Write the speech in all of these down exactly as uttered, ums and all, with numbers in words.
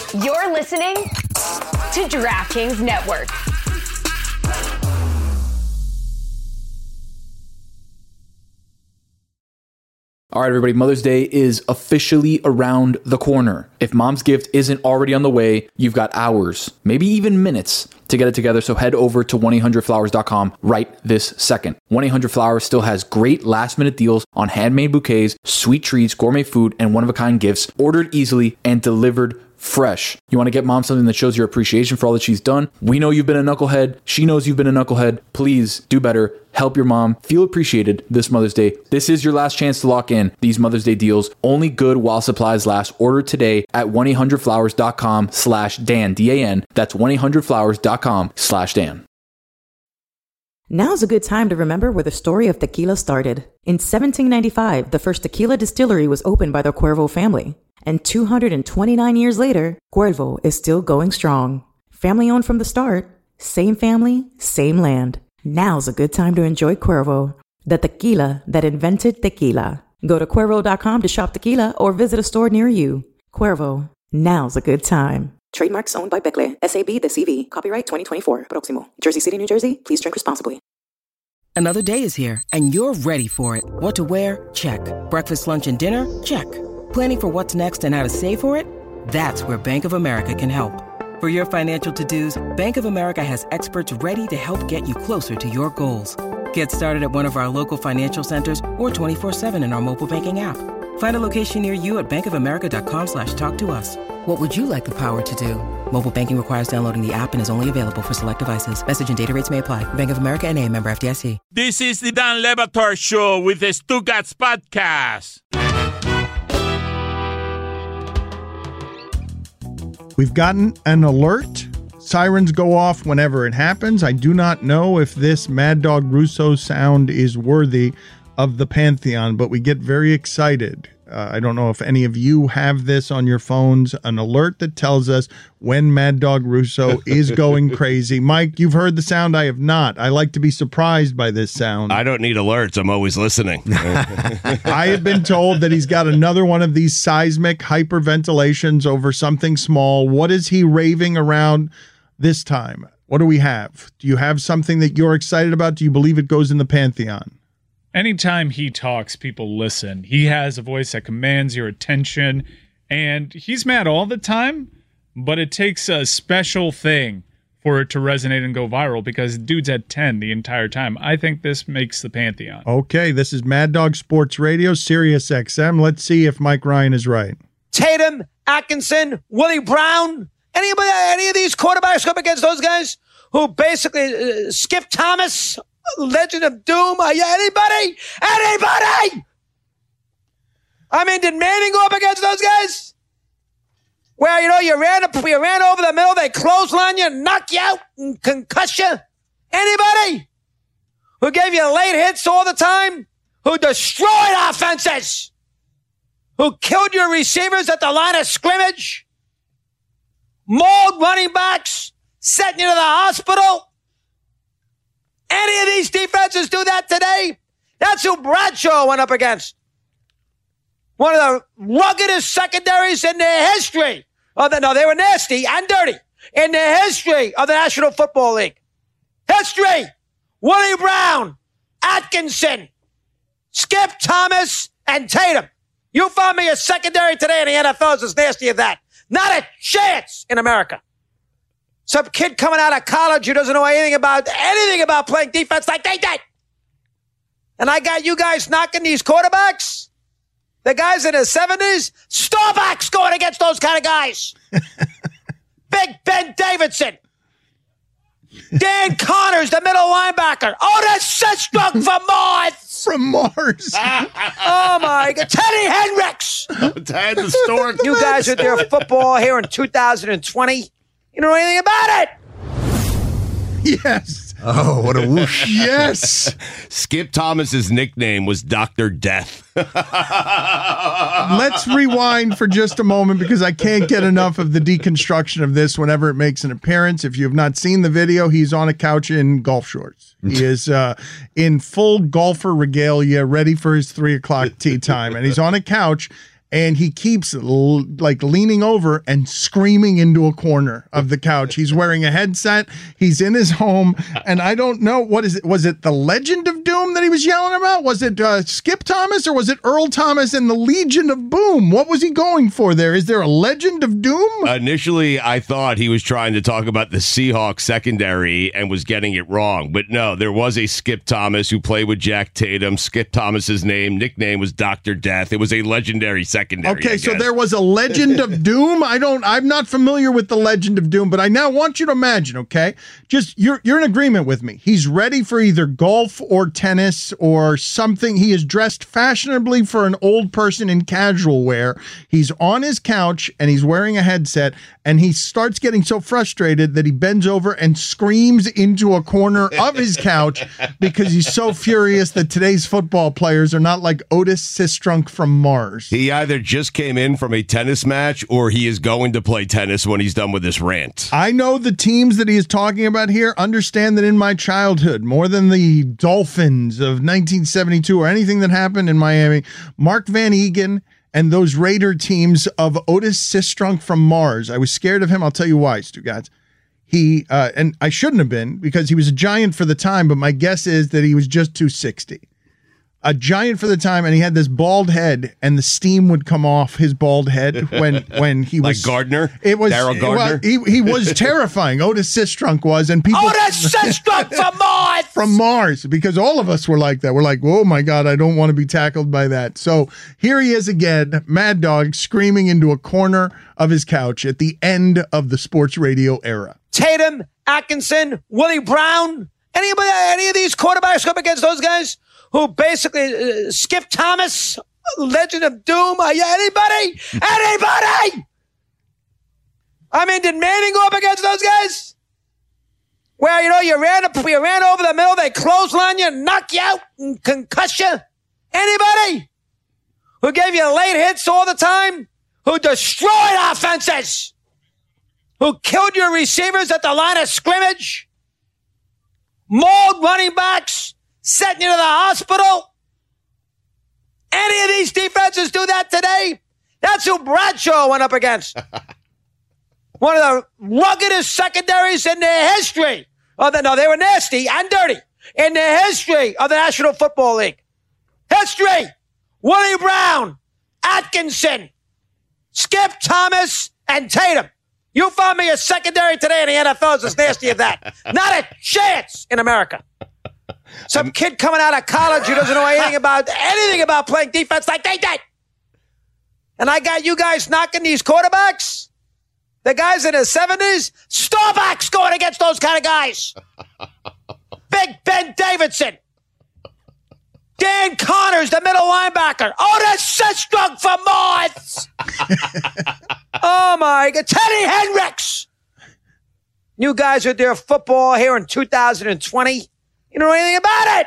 You're listening to DraftKings Network. All right, everybody, Mother's Day is officially around the corner. If mom's gift isn't already on the way, you've got hours, maybe even minutes to get it together. So head over to one eight hundred flowers dot com right this second. one eight hundred flowers still has great last minute deals on handmade bouquets, sweet treats, gourmet food, and one-of-a-kind gifts ordered easily and delivered fresh. You want to get mom something that shows your appreciation for all that she's done? We know you've been a knucklehead. She knows you've been a knucklehead. Please do better. Help your mom feel appreciated this Mother's Day. This is your last chance to lock in these Mother's Day deals. Only good while supplies last. Order today at one eight hundred flowers dot com slash Dan, D A N. That's one eight hundred flowers dot com slash Dan. Now's a good time to remember where the story of tequila started. In seventeen ninety-five, the first tequila distillery was opened by the Cuervo family. And two hundred twenty-nine years later, Cuervo is still going strong. Family owned from the start, same family, same land. Now's a good time to enjoy Cuervo, the tequila that invented tequila. Go to Cuervo dot com to shop tequila or visit a store near you. Cuervo, now's a good time. Trademarks owned by Becle, S A B de C V. Copyright twenty twenty-four. Proximo. Jersey City, New Jersey. Please drink responsibly. Another day is here, and you're ready for it. What to wear? Check. Breakfast, lunch, and dinner? Check. Planning for what's next and how to save for it? That's where Bank of America can help. For your financial to-dos, Bank of America has experts ready to help get you closer to your goals. Get started at one of our local financial centers or twenty-four seven in our mobile banking app. Find a location near you at bankofamerica.com slash talk to us. What would you like the power to do? Mobile banking requires downloading the app and is only available for select devices. Message and data rates may apply. Bank of America N A, member F D I C. This is the Dan Le Batard Show with the Stugats Podcast. We've gotten an alert. Sirens go off whenever it happens. I do not know if this Mad Dog Russo sound is worthy of the Pantheon, but we get very excited. Uh, I don't know if any of you have this on your phones, an alert that tells us when Mad Dog Russo is going crazy. Mike, you've heard the sound. I have not. I like to be surprised by this sound. I don't need alerts. I'm always listening. I have been told that he's got another one of these seismic hyperventilations over something small. What is he raving around this time? What do we have? Do you have something that you're excited about? Do you believe it goes in the Pantheon? Anytime he talks, people listen. He has a voice that commands your attention, and he's mad all the time, but it takes a special thing for it to resonate and go viral because dude's at ten the entire time. I think this makes the Pantheon. Okay, this is Mad Dog Sports Radio, Sirius X M. Let's see if Mike Ryan is right. Tatum, Atkinson, Willie Brown, anybody, any of these quarterbacks go up against those guys who basically, uh, Skip Thomas, Legend of Doom, are you anybody? Anybody? I mean, did Manning go up against those guys? Where, you know, you ran up, you ran over the middle, they clothesline you, knock you out, and concuss you? Anybody? Who gave you late hits all the time? Who destroyed offenses? Who killed your receivers at the line of scrimmage? Mauled running backs? Sent you to the hospital? Any of these defenses do that today? That's who Bradshaw went up against. One of the ruggedest secondaries in the history. Oh, no, they were nasty and dirty. In the history of the National Football League. History. Willie Brown, Atkinson, Skip Thomas, and Tatum. You found me a secondary today in the N F L is as nasty as that. Not a chance in America. Some kid coming out of college who doesn't know anything about anything about playing defense like they did. And I got you guys knocking these quarterbacks. The guys in the seventies, Staubach's going against those kind of guys. Big Ben Davidson. Dan Connors, the middle linebacker. Otis Sistrunk from Mars. From Mars. Oh, my God. Teddy Hendricks. Ted the Stork. You guys are there football here in two thousand twenty. You don't know anything about it. Yes. Oh, what a whoosh. Yes. Skip Thomas's nickname was Doctor Death. Let's rewind for just a moment because I can't get enough of the deconstruction of this whenever it makes an appearance. If you have not seen the video, he's on a couch in golf shorts. He is uh, in full golfer regalia, ready for his three o'clock tee time. And he's on a couch, and he keeps l- like leaning over and screaming into a corner of the couch. He's wearing a headset. He's in his home, and I don't know what is it. Was it the Legend of Doom that he was yelling about? Was it uh, Skip Thomas, or was it Earl Thomas and the Legion of Boom? What was he going for there? Is there a Legend of Doom? Initially, I thought he was trying to talk about the Seahawks secondary and was getting it wrong, but no, there was a Skip Thomas who played with Jack Tatum. Skip Thomas's name nickname was Doctor Death. It was a legendary secondary. Okay, so there was a Legend of Doom. I don't. I'm not familiar with the Legend of Doom, but I now want you to imagine. Okay, just you're you're in agreement with me. He's ready for either golf or tennis or something. He is dressed fashionably for an old person in casual wear. He's on his couch and he's wearing a headset, and he starts getting so frustrated that he bends over and screams into a corner of his couch because he's so furious that today's football players are not like Otis Sistrunk from Mars. He either just came in from a tennis match or he is going to play tennis when he's done with this rant. I know the teams that he is talking about here. Understand that in my childhood, more than the Dolphins of nineteen seventy-two or anything that happened in Miami, Mark Van Egan and those Raider teams of Otis Sistrunk from Mars, I was scared of him. I'll tell you why, Stu Gatz. He, uh, and I shouldn't have been because he was a giant for the time, but my guess is that he was just two sixty. A giant for the time, and he had this bald head, and the steam would come off his bald head when when he was like Gardner. It was Daryl Gardner. Well, he he was terrifying. Otis Sistrunk was, and people Otis Sistrunk from Mars from Mars, because all of us were like that. We're like, oh my God, I don't want to be tackled by that. So here he is again, Mad Dog, screaming into a corner of his couch at the end of the sports radio era. Tatum, Atkinson, Willie Brown, anybody, any of these quarterbacks go up against those guys who basically uh, Skip Thomas, Legend of Doom? Uh, yeah, anybody? Anybody? I mean, did Manning go up against those guys? Where, you know, you ran up, you ran over the middle, they clothesline you, knock you out, and concuss you? Anybody? Who gave you late hits all the time? Who destroyed offenses? Who killed your receivers at the line of scrimmage? Mauled running backs? Sent you to the hospital? Any of these defenses do that today? That's who Bradshaw went up against. One of the ruggedest secondaries in the history. Oh, no, they were nasty and dirty in the history of the National Football League. History. Willie Brown, Atkinson, Skip Thomas, and Tatum. You found me a secondary today in the N F L is as nasty as that. Not a chance in America. Some kid coming out of college who doesn't know anything about anything about playing defense like they did. And I got you guys knocking these quarterbacks. The guys in the seventies, Staubach's going against those kind of guys. Big Ben Davidson. Dan Connors, the middle linebacker. Otis Sistrunk from Mars. Oh, my God. Teddy Hendricks. You guys with their football here in two thousand twenty. You don't know anything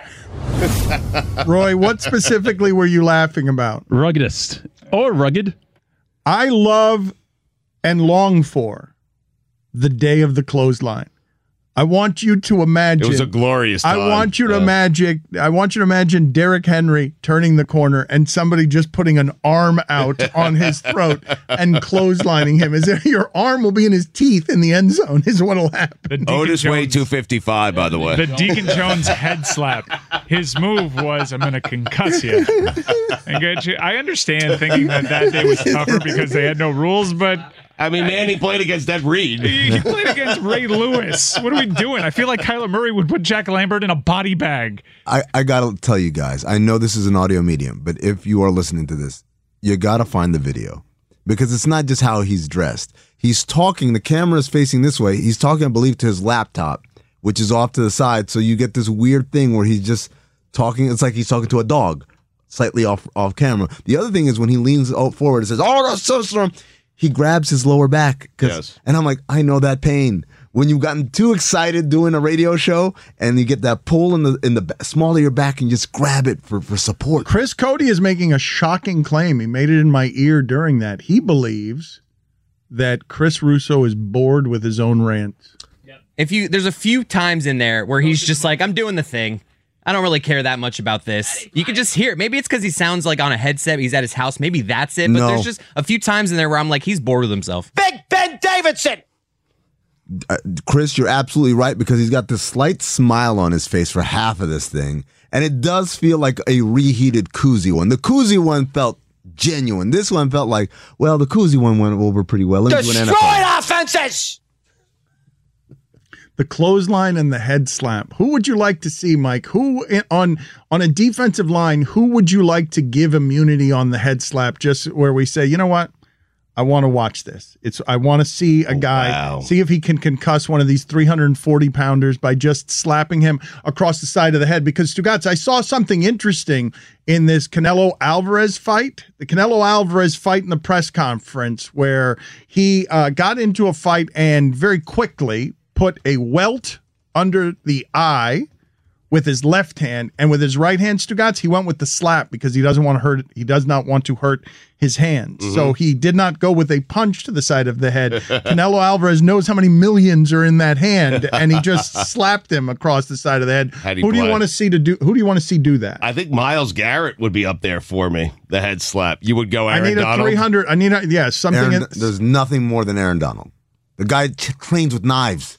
about it. Roy, what specifically were you laughing about? Ruggedest. Or rugged. I love and long for the day of the clothesline. I want you to imagine. It was a glorious time. I want you to yeah. imagine. I want you to imagine Derrick Henry turning the corner and somebody just putting an arm out on his throat and clotheslining him. Is there, your arm will be in his teeth in the end zone? Is what'll happen. Otis weighed two fifty-five, by the way. The Deacon Jones head slap. His move was, "I'm going to concuss you." And get you. I understand thinking that that day was tougher because they had no rules, but. I mean, Manning played against Ed Reed. He played against Ray Lewis. What are we doing? I feel like Kyler Murray would put Jack Lambert in a body bag. I, I got to tell you guys, I know this is an audio medium, but if you are listening to this, you got to find the video. Because it's not just how he's dressed. He's talking, the camera is facing this way. He's talking, I believe, to his laptop, which is off to the side. So you get this weird thing where he's just talking. It's like he's talking to a dog, slightly off, off camera. The other thing is when he leans forward and says, "Oh, that's so strong," he grabs his lower back. Yes. And I'm like, I know that pain. When you've gotten too excited doing a radio show and you get that pull in the in the small of your back and you just grab it for, for support. Chris Cody is making a shocking claim. He made it in my ear during that. He believes that Chris Russo is bored with his own rants. If you, there's a few times in there where he's just like, "I'm doing the thing," I don't really care that much about this. You can just hear it. Maybe it's because he sounds like on a headset. He's at his house. Maybe that's it. But No. there's just a few times in there where I'm like, he's bored with himself. Big Ben Davidson. Uh, Chris, you're absolutely right because he's got this slight smile on his face for half of this thing. And it does feel like a reheated koozie one. The koozie one felt genuine. This one felt like, well, the koozie one went over pretty well. Let me do an N F L. Destroyed offenses. The clothesline and the head slap. Who would you like to see, Mike? Who on on a defensive line, who would you like to give immunity on the head slap? Just where we say, you know what? I want to watch this. It's I want to see a guy, wow. see if he can concuss one of these three hundred forty pounders by just slapping him across the side of the head. Because, Stugotz, I saw something interesting in this Canelo Alvarez fight. The Canelo Alvarez fight in the press conference where he uh, got into a fight and very quickly put a welt under the eye with his left hand, and with his right hand, Stugotz, he went with the slap because he doesn't want to hurt. He does not want to hurt his hands. Mm-hmm. So he did not go with a punch to the side of the head. Canelo Alvarez knows how many millions are in that hand, and he just slapped him across the side of the head. How'd he Who do you play? want to see to do? Who do you want to see do that? I think Myles Garrett would be up there for me. The head slap. You would go Aaron I need a Donald? three hundred. I need a yeah something. Aaron, in, there's nothing more than Aaron Donald. The guy t- trains with knives.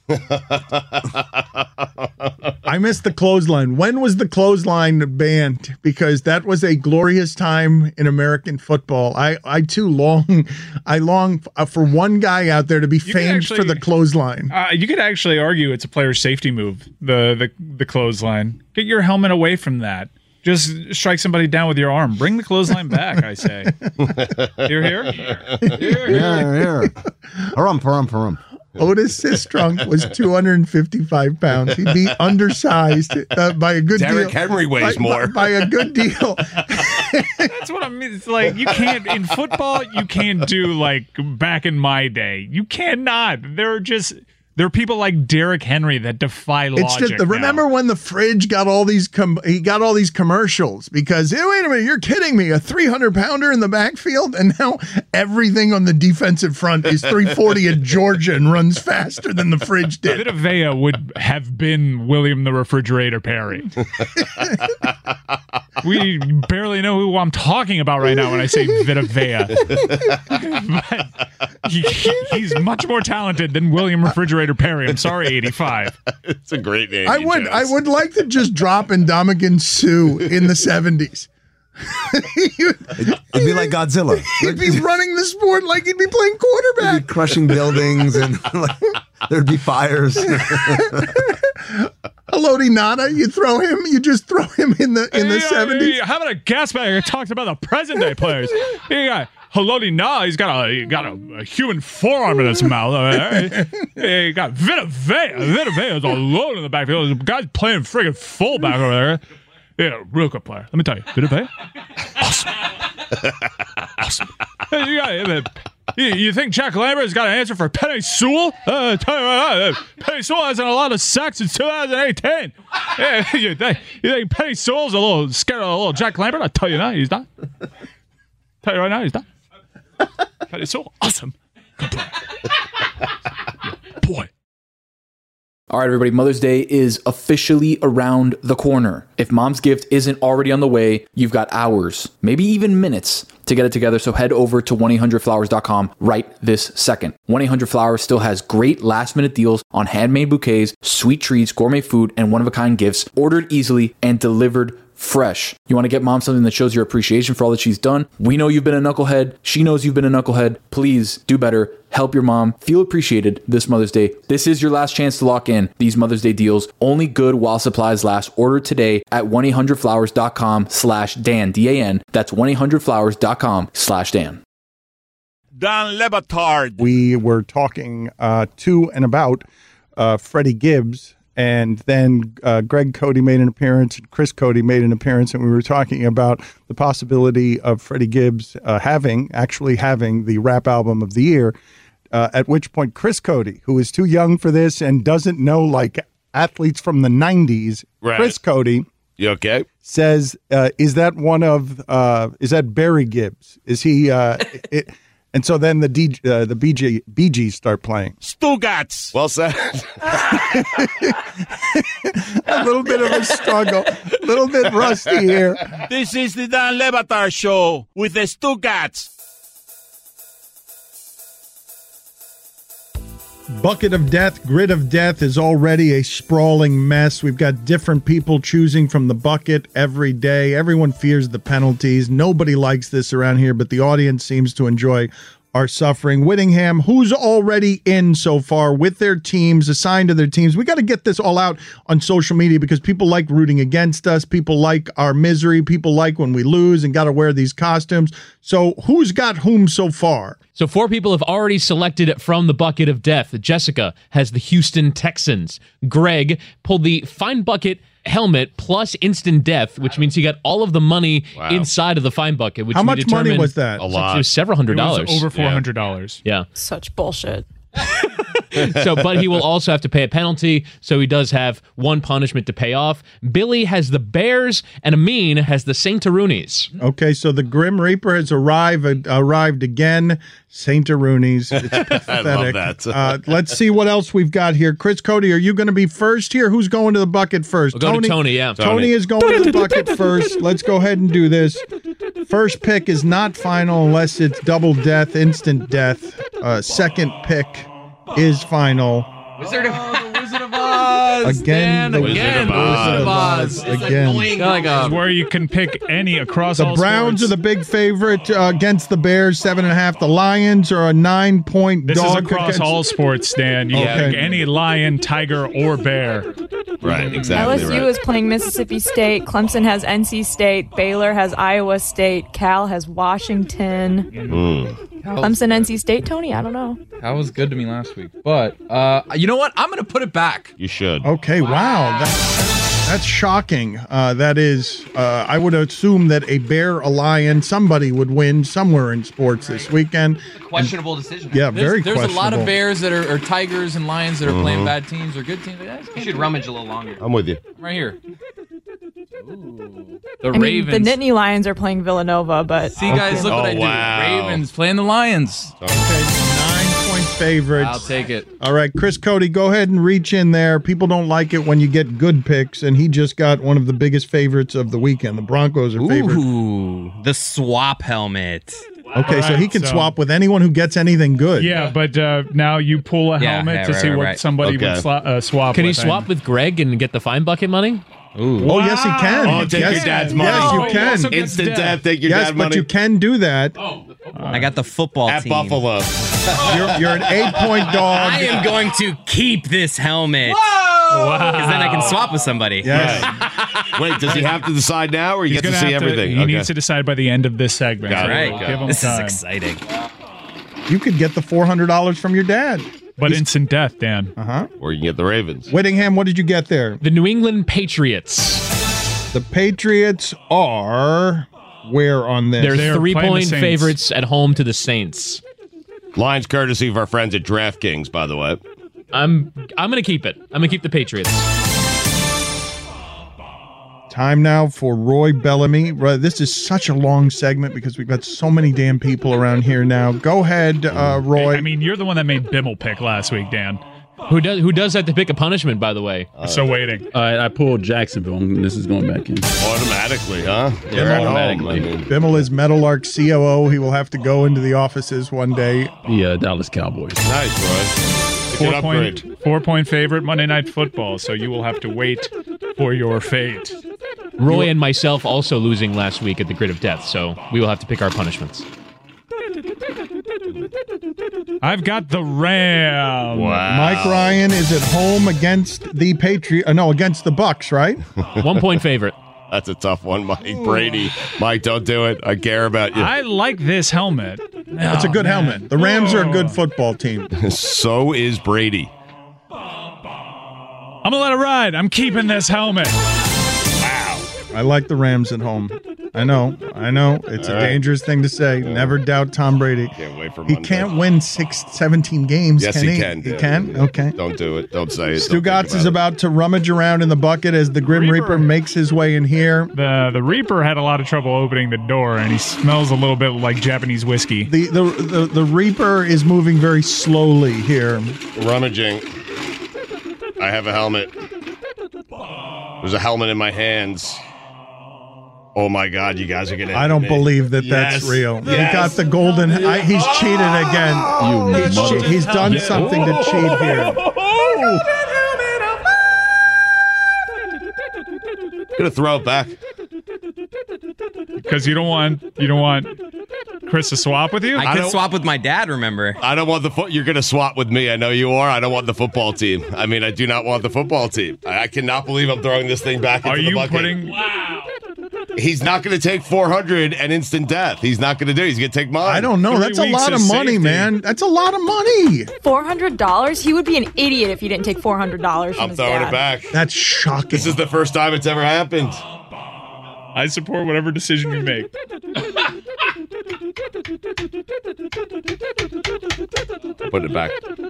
I missed the clothesline. When was the clothesline banned? Because that was a glorious time in American football. I, I too long, I long uh, for one guy out there to be You famed actually- for the clothesline. Uh, you could actually argue it's a player safety move, the, the the clothesline. Get your helmet away from that. Just strike somebody down with your arm. Bring the clothesline back, I say. You're here? You're here. Yeah, yeah. Parum, parum, parum. Otis Sistrunk was two hundred fifty-five pounds. He'd be undersized uh, by a good Derrick deal. Henry weighs by, more. By, by a good deal. That's what I mean. It's like you can't in football. You can't do like back in my day. You cannot. There are just there are people like Derrick Henry that defy logic. It's just the, now. remember when the fridge got all these com- he got all these commercials because hey, wait a minute, you're kidding me, a three hundred pounder in the backfield, and now everything on the defensive front is three forty at Georgia and runs faster than the fridge did. Vita Vea would have been William the Refrigerator Perry. We barely know who I'm talking about right now when I say Vita Vea. But he, he's much more talented than William Refrigerator Perry. I'm sorry, eighty-five. It's a great name. I would I would like to just drop Indomitian Sue in the seventies. It'd be like Godzilla. He'd be running the sport like he'd be playing He'd quarterback. be crushing buildings and like, there'd be fires. Haloti Nada, you throw him, you just throw him in the in the Hey, seventies. hey, How about a gas bag? I talked about the present day players. You got Haloti Nah, he's got a he got a, a human forearm in his mouth. All right. Hey, you got Vita Vea. Vita Vea is alone in the backfield. The guy's playing friggin' fullback over there. Yeah, real good player. Let me tell you, Vita Vea, awesome, awesome. Hey, you, got, you, you think Jack Lambert's got an answer for Penny Sewell? Uh, tell you right now, Penny Sewell hasn't allowed a sack since two thousand eighteen. Yeah, you, think, you think Penny Sewell's a little scared of a little Jack Lambert? I tell you now, he's not. Tell you right now, he's not. Penny Sewell, awesome. Good player. Boy. All right, everybody, Mother's Day is officially around the corner. If mom's gift isn't already on the way, you've got hours, maybe even minutes to get it together. So head over to one eight hundred flowers dot com right this second. one eight hundred flowers still has great last minute deals on handmade bouquets, sweet treats, gourmet food, and one-of-a-kind gifts ordered easily and delivered fresh. You want to get mom something that shows your appreciation for all that she's done? We know you've been a knucklehead. She knows you've been a knucklehead. Please do better. Help your mom feel appreciated this Mother's Day. This is your last chance to lock in these Mother's Day deals. Only good while supplies last. Order today at one eight hundred flowers dot com slash Dan, D A N. That's one eight hundred flowers dot com slash Dan. Dan Le Batard. We were talking uh, to and about uh, Freddie Gibbs, and then uh, Greg Cody made an appearance, and Chris Cody made an appearance, and we were talking about the possibility of Freddie Gibbs uh, having, actually having the rap album of the year, uh, at which point Chris Cody, who is too young for this and doesn't know, like, athletes from the nineties, Right. Chris Cody You okay? says, uh, is that one of, uh, is that Barry Gibbs? Is he, uh, it, And so then the D, uh, the B G, Bee Gees start playing. Stugats. Well said. A little bit of a struggle. A little bit rusty here. This is the Dan Le Batard Show with the Stugats. Bucket of Death, Grid of Death is already a sprawling mess. We've got different people choosing from the bucket every day. Everyone fears the penalties. Nobody likes this around here, but the audience seems to enjoy our suffering. Whittingham, who's already in so far with their teams, assigned to their teams? We got to get this all out on social media because people like rooting against us. People like our misery. People like when we lose and got to wear these costumes. So who's got whom so far? So four people have already selected from the bucket of death. Jessica has the Houston Texans. Greg pulled the Fine Bucket helmet plus instant death, which means he got all of the money Wow. inside of the Fine Bucket. Which How we much money determined- was that? A lot. It was several hundred It was dollars. over four hundred dollars. Yeah. Such bullshit. So, but he will also have to pay a penalty, so he does have one punishment to pay off. Billy has the Bears, and Amin has the Saint-Aroonies. Okay, so the Grim Reaper has arrived arrived again. Saint-Aroonies. It's pathetic. I love that. uh, let's see what else we've got here. Chris Cody, are you going to be first here? Who's going to the bucket first? We'll go to Tony, yeah. Tony. Tony. is going to the bucket first. Let's go ahead and do this. First pick is not final unless it's double death, instant death. Uh, second pick is final. Wizard of the Wizard of Oz. Again, the again, Wizard of the Wizard of Oz. Oz. Again. Like a, Where you can pick any across The all Browns sports. are the big favorite uh, against the Bears, seven and a half. The Lions are a nine-point This dog. is across against- all sports, Dan. You Okay. can pick any lion, tiger, or bear. Right, exactly. L S U right. is playing Mississippi State. Clemson has N C State. Baylor has Iowa State. Cal has Washington. Mm. Clemson, N C State, Tony? I don't know. That was good to me last week. But uh, you know what? I'm going to put it back. You should. Okay, wow. That, that's shocking. Uh, that is, uh, I would assume that a bear, a lion, somebody would win somewhere in sports this weekend. questionable decision. Yeah, very There's, there's a lot of questionable. bears that are or tigers and lions that are playing Mhm. bad teams or good teams. Like, You should rummage a little longer. I'm with you. right here. Ooh. The I mean, Ravens. the Nittany Lions are playing Villanova, but See, guys, look what Oh, I do. wow. Ravens playing the Lions. Okay, nine-point favorites. I'll take it. All right, Chris Cody, go ahead and reach in there. People don't like it when you get good picks, and he just got one of the biggest favorites of the weekend. The Broncos are favored. Ooh, the swap helmet. Okay, so Alright, he can so- swap with anyone who gets anything good. Yeah, but uh, now you pull a Yeah, helmet yeah, to right, see right, what right. somebody Okay. would sla- uh, swap Can he with. swap with Greg and get the Fine Bucket money? Ooh. Oh, yes, he can. Oh, take yes, your dad's yes, money. you can. also gets Instant death. death. Take your Yes, dad but money you can do that. I got the football at team. Buffalo. You're, you're an eight-point dog. I am going to keep this helmet. Wow. Because then I can swap with somebody. Yes. Wait, does he have to decide now, or you He's get to gonna see have everything? He Okay. needs to decide by the end of this segment. Got it. Right. Okay. Give him This time. is exciting. You could get the four hundred dollars from your dad. But instant death, Dan. Uh-huh. Or you can get the Ravens. Whittingham, what did you get there? The New England Patriots. The Patriots are where on this? They're, They're three playing the point Saints. favorites at home to the Saints. Lines courtesy of our friends at DraftKings, by the way. I'm I'm gonna keep it. I'm gonna keep the Patriots. Time now for Roy Bellamy. Roy, this is such a long segment because we've got so many damn people around here now. Go ahead, uh, Roy. I mean, you're the one that made Bimmel pick last week, Dan. Who does who does have to pick a punishment, by the way? So waiting. All right, I pulled Jacksonville, and this is going back in. Automatically, huh? They're Bimmel, at home. automatically. I mean, Bimmel is Meadowlark C O O. He will have to go into the offices one day. The uh, Dallas Cowboys. nice, Roy. Four Good upgrade. point, four point favorite Monday Night Football, so you will have to wait for your fate. Roy and myself also losing last week at the Grid of Death, so we will have to pick our punishments. I've got the Ram. Wow. Mike Ryan is at home against the Patriot. Uh, no, against the Bucks, right? One point favorite. That's a tough one, Mike Brady. Mike, don't do it. I care about you. I like this helmet. That's a good helmet. The Rams are a good football team. So is Brady. I'm gonna let it ride. I'm keeping this helmet. I like the Rams at home. I know. I know. It's All a right. dangerous thing to say. Never doubt Tom Brady. Can't wait for He Monday. can't win six, seventeen games, Yes, can he? he can. He Dan. can? Okay. Don't do it. Don't say it. Stu Don't think Gatz is it. about to rummage around in the bucket as the Grim Reaper, makes his way in here. The the Reaper had a lot of trouble opening the door, and he smells a little bit like Japanese whiskey. The, the, the, the Reaper is moving very slowly here. Rummaging. I have a helmet. There's a helmet in my hands. Oh my God, you guys are gonna. I don't believe that that's Yes. real. He Yes. got the golden. I, he's cheated again. You He's, mother- che- he's done something to cheat here. Gonna throw it back. Because you don't want you don't want Chris to swap with you. I could swap with my dad. Remember? I don't want the foot. You're gonna swap with me. I know you are. I don't want the football team. I mean, I do not want the football team. I, I cannot believe I'm throwing this thing back into Are the you bucket. putting? He's not going to take four hundred and instant death. He's not going to do it. He's going to take mine. I don't know. That's a lot of money, man. That's a lot of money. four hundred dollars? He would be an idiot if he didn't take four hundred dollars from I'm his throwing dad. it back. That's shocking. This is the first time it's ever happened. I support whatever decision you make. Put it back.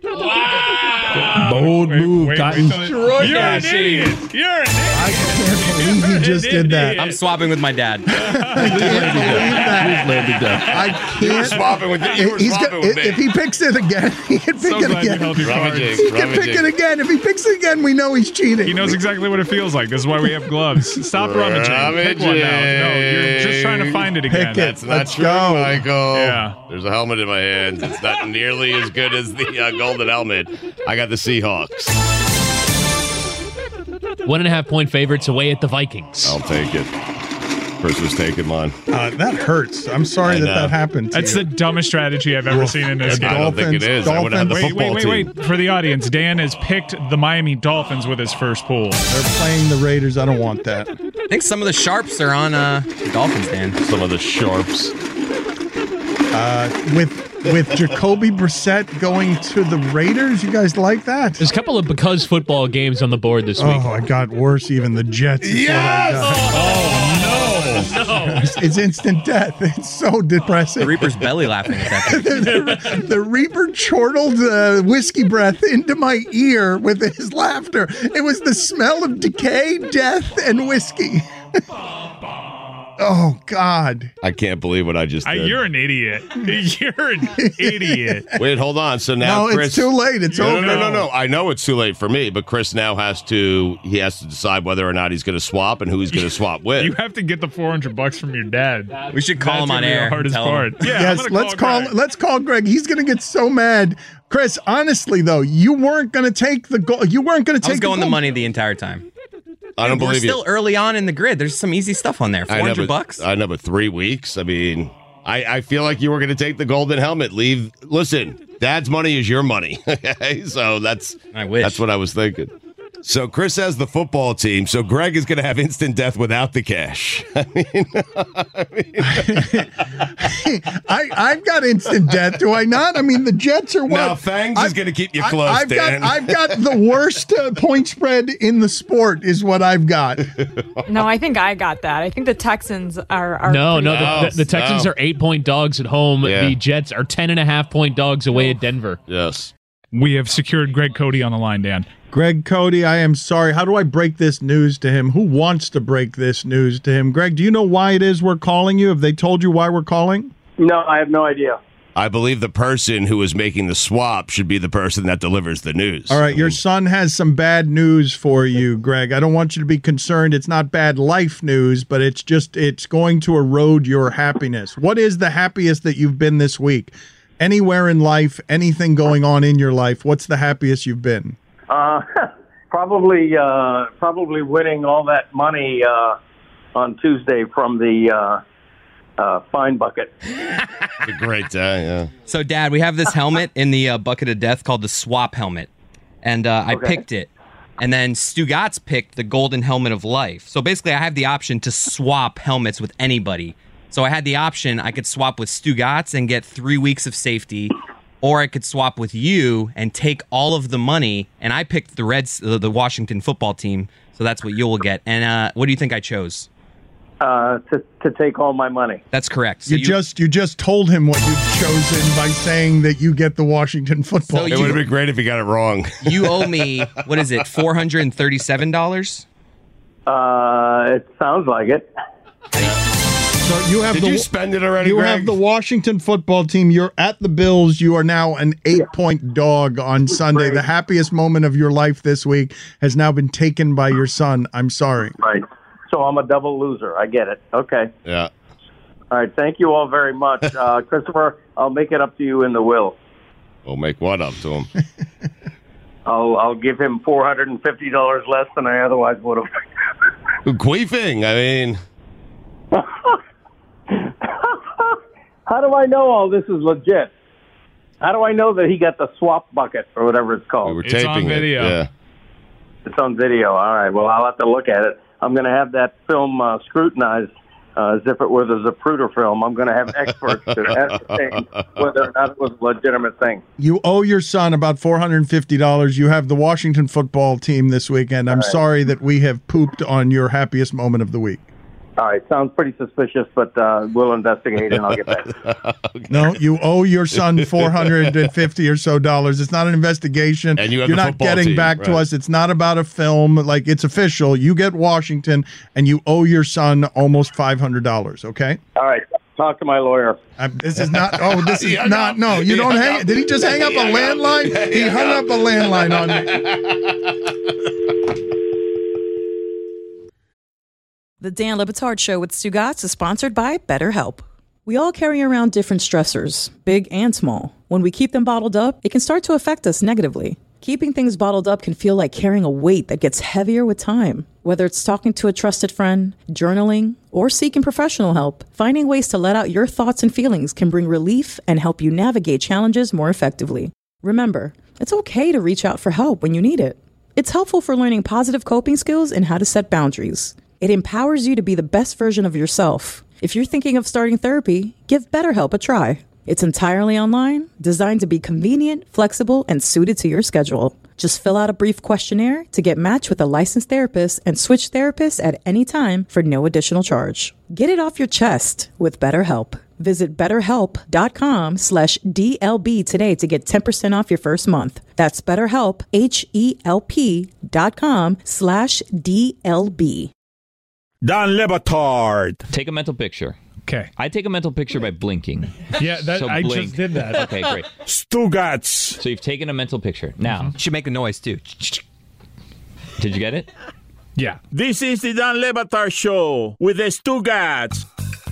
Bold move, wait, Cotton. wait till it- You're an idiot. You're an idiot. I can't believe he just did that. I'm swapping with my dad. I can't believe that. Landed down. I You were can't. swapping with you were He's swapping got, with me. if he picks it again, he can pick So it glad you again. held your cards. Rummaging, He can pick rummaging. it again. If he picks it again, we know he's cheating. He knows exactly what it feels like. This is why we have gloves. Stop rummaging. Pick one now. No, you're just trying to find it again. Pick it. That's not Let's true, go. Michael. Yeah. There's a helmet in my hands. It's not nearly as good as the uh, golden helmet. I got the Seahawks. One and a half point favorites away at the Vikings. I'll take it. Chris was taking mine. Uh, that hurts. I'm sorry I that know. that happened. To That's you. the dumbest strategy I've ever seen in this I game. don't think it is. I would have had the Wait, football wait, wait, team. wait. For the audience, Dan has picked the Miami Dolphins with his first pool. They're playing the Raiders. I don't want that. I think some of the sharps are on uh, the Dolphins, Dan. Some of the sharps. Uh, with with Jacoby Brissett going to the Raiders, you guys like that? There's a couple of because football games on the board this week. Oh, I got worse. Even the Jets. is what I got. Oh, no. It's instant death. It's so depressing. The Reaper's belly laughing at that. the, the Reaper chortled uh, whiskey breath into my ear with his laughter. It was the smell of decay, death, and whiskey. Oh, God. I can't believe what I just Uh, did. you're an idiot. You're an idiot. Wait, hold on. So now No, Chris. it's too late. It's no, over. No, no, no, no. I know it's too late for me, but Chris now has to. He has to decide whether or not he's going to swap and who he's going to swap with. You have to get the four hundred bucks from your dad. We should call That's him on gonna be air. The hardest Tell him. part. Yeah, I'm Yes, gonna let's call. Greg. Let's call Greg. He's gonna get so mad. Chris, honestly though, you weren't gonna take the goal. You weren't gonna take. I was going the, the goal. money the entire time. I don't We're believe still you. early on in the grid. There's some easy stuff on there. I four know, hundred but- bucks. I know, but three weeks. I mean, I, I feel like you were going to take the golden helmet. Leave. Listen, Dad's money is your money. Okay, so that's. I wish. That's what I was thinking. So Chris has the football team. So Greg is going to have instant death without the cash. I mean, I I've got instant death. Do I not? I mean, the Jets are what? now Fangs is I've- going to keep you I- close, I've Dan. got I've got the worst uh, point spread in the sport. Is what I've got. No, I think I got that. I think the Texans are. are No, pretty no, good. the, the, the Texans No. are eight point dogs at home. Yeah. The Jets are ten and a half point dogs away at Denver. yes. We have secured Greg Cody on the line, Dan. Greg Cody, I am sorry. How do I break this news to him? Who wants to break this news to him? Greg, do you know why it is we're calling you? Have they told you why we're calling? No, I have no idea. I believe the person who is making the swap should be the person that delivers the news. All right, your son has some bad news for you, Greg. I don't want you to be concerned. It's not bad life news, but it's just it's going to erode your happiness. What is the happiest that you've been this week? Anywhere in life, anything going on in your life, what's the happiest you've been? Uh, probably, uh, probably winning all that money uh, on Tuesday from the uh, uh, fine bucket. It's a great day, yeah. So, Dad, we have this helmet in the uh, bucket of death called the swap helmet, and uh, I Okay. picked it. And then Stu Gatz picked the golden helmet of life. So basically, I have the option to swap helmets with anybody. So I had the option, I could swap with Stu Gatz and get three weeks of safety, or I could swap with you and take all of the money. And I picked the Reds, the, the Washington football team, so that's what you will get. And uh, what do you think I chose? uh, to to take all my money. That's correct. So you, you just you just told him what you'd chosen by saying that you get the Washington football. So it you- would have been great if he got it wrong. You owe me, what is it, four hundred thirty-seven dollars? Uh, it sounds like it. So you have Did the, you spend it already, You Greg? have the Washington football team. You're at the Bills. You are now an eight-point dog on Sunday. The happiest moment of your life this week has now been taken by your son. I'm sorry. Right. So I'm a double loser. I get it. Okay. Yeah. All right. Thank you all very much. Uh, Christopher, I'll make it up to you in the will. We'll make what up to him? I'll I'll give him four hundred fifty dollars less than I otherwise would have. Queefing. I mean... How do I know all this is legit? How do I know that he got the swap bucket or whatever it's called? We were taping on video. It. Yeah. It's on video. All right. Well, I'll have to look at it. I'm going to have that film uh, scrutinized uh, as if it were the Zapruder film. I'm going to have experts to ascertain whether or not it was a legitimate thing. You owe your son about four hundred fifty dollars. You have the Washington football team this weekend. I'm All right. sorry that we have pooped on your happiest moment of the week. All right. Sounds pretty suspicious, but uh, we'll investigate and I'll get back to you. Okay. No, you owe your son four hundred fifty or so dollars. It's not an investigation. And you have You're the not football getting team, back to right. us. It's not about a film. Like, it's official. You get Washington, and you owe your son almost five hundred dollars, okay? All right. Talk to my lawyer. Uh, this is not, oh, this is He hung not, up. no, you He don't hung hang, up. did he just hang up He a hung up. landline? He He hung hung up a landline on me. The Dan Le Batard Show with Stugotz is sponsored by BetterHelp. We all carry around different stressors, big and small. When we keep them bottled up, it can start to affect us negatively. Keeping things bottled up can feel like carrying a weight that gets heavier with time. Whether it's talking to a trusted friend, journaling, or seeking professional help, finding ways to let out your thoughts and feelings can bring relief and help you navigate challenges more effectively. Remember, it's okay to reach out for help when you need it. It's helpful for learning positive coping skills and how to set boundaries. It empowers you to be the best version of yourself. If you're thinking of starting therapy, give BetterHelp a try. It's entirely online, designed to be convenient, flexible, and suited to your schedule. Just fill out a brief questionnaire to get matched with a licensed therapist and switch therapists at any time for no additional charge. Get it off your chest with BetterHelp. Visit betterhelp.com slash DLB today to get ten percent off your first month. That's BetterHelp, H-E-L-P dot com slash D-L-B. Dan Le Batard. Take a mental picture. Okay. I take a mental picture by blinking. Yeah, that, So I blink. just did that. Okay, great. Stugotz. So you've taken a mental picture. Now, You should make a noise, too. did you get it? Yeah. This is the Dan Le Batard Show with the Stugotz.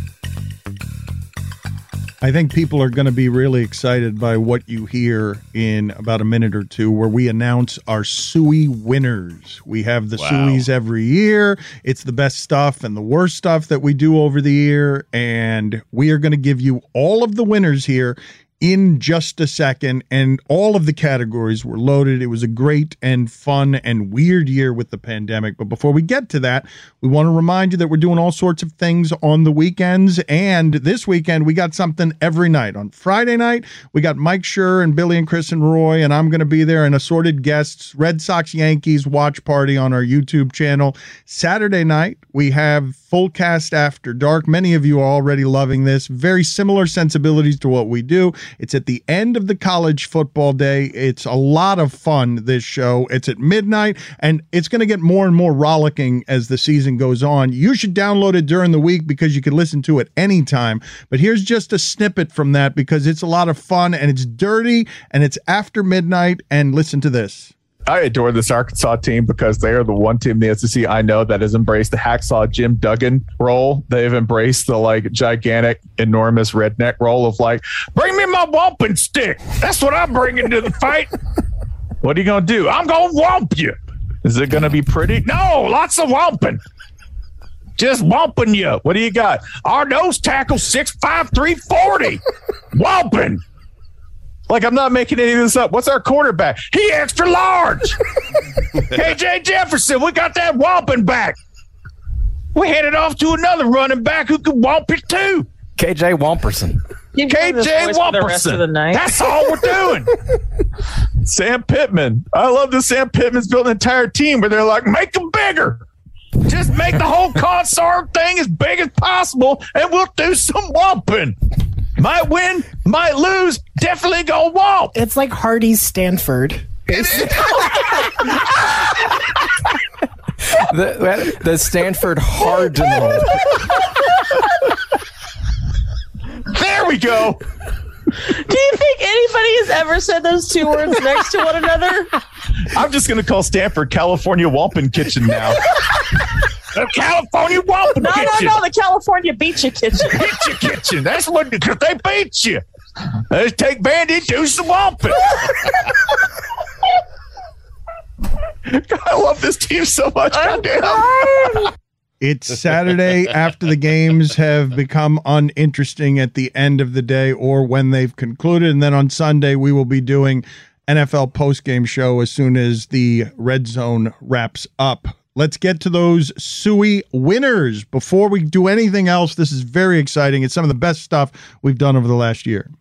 I think people are going to be really excited by what you hear in about a minute or two, where we announce our Suey winners. We have the Wow. Sueys every year. It's the best stuff and the worst stuff that we do over the year. And we are going to give you all of the winners here in just a second. And all of the categories were loaded. It was a great and fun and weird year with the pandemic. But before we get to that, we want to remind you that we're doing all sorts of things on the weekends. And this weekend, we got something every night. On Friday night, we got Mike Schur and Billy and Chris and Roy, and I'm going to be there, and assorted guests, Red Sox Yankees watch party on our YouTube channel. Saturday night, we have Full Cast After Dark. Many of you are already loving this. Very similar sensibilities to what we do. It's at the end of the college football day. It's a lot of fun, this show. It's at midnight, and it's going to get more and more rollicking as the season goes on. You should download it during the week because you can listen to it anytime. But here's just a snippet from that because it's a lot of fun, and it's dirty, and it's after midnight, and listen to this. I adore this Arkansas team because they are the one team in the S E C I know that has embraced the hacksaw Jim Duggan role. They've embraced the like gigantic, enormous redneck role of like, bring me my whomping stick. That's what I'm bringing to the fight. What are you going to do? I'm going to whomp you. Is it going to be pretty? No, lots of whomping. Just whomping you. What do you got? Our nose tackle six five, three forty. Whomping. Like, I'm not making any of this up. What's our quarterback? He extra large. K J Jefferson, we got that whomping back. We handed off to another running back who could whomp it too. K J Womperson. K J Womperson. That's all we're doing. Sam Pittman. I love that Sam Pittman's built an entire team where they're like, make him bigger. Just make the whole concert thing as big as possible, and we'll do some whomping. Might win, might lose, definitely go whomp. It's like Hardy's Stanford. the, the Stanford Hardinal. There we go. Do you think anybody has ever said those two words next to one another? I'm just going to call Stanford California Wampin Kitchen now. The California Wampin no, Kitchen. No, no, no, the California Beat You Kitchen. Beat You Kitchen. That's what, because they beat you. Let's take Bandy, do some wamping. I love this team so much. Goddamn. It's Saturday after the games have become uninteresting at the end of the day or when they've concluded. And then on Sunday, we will be doing N F L postgame show as soon as the Red Zone wraps up. Let's get to those S U I winners. Before we do anything else, this is very exciting. It's some of the best stuff we've done over the last year.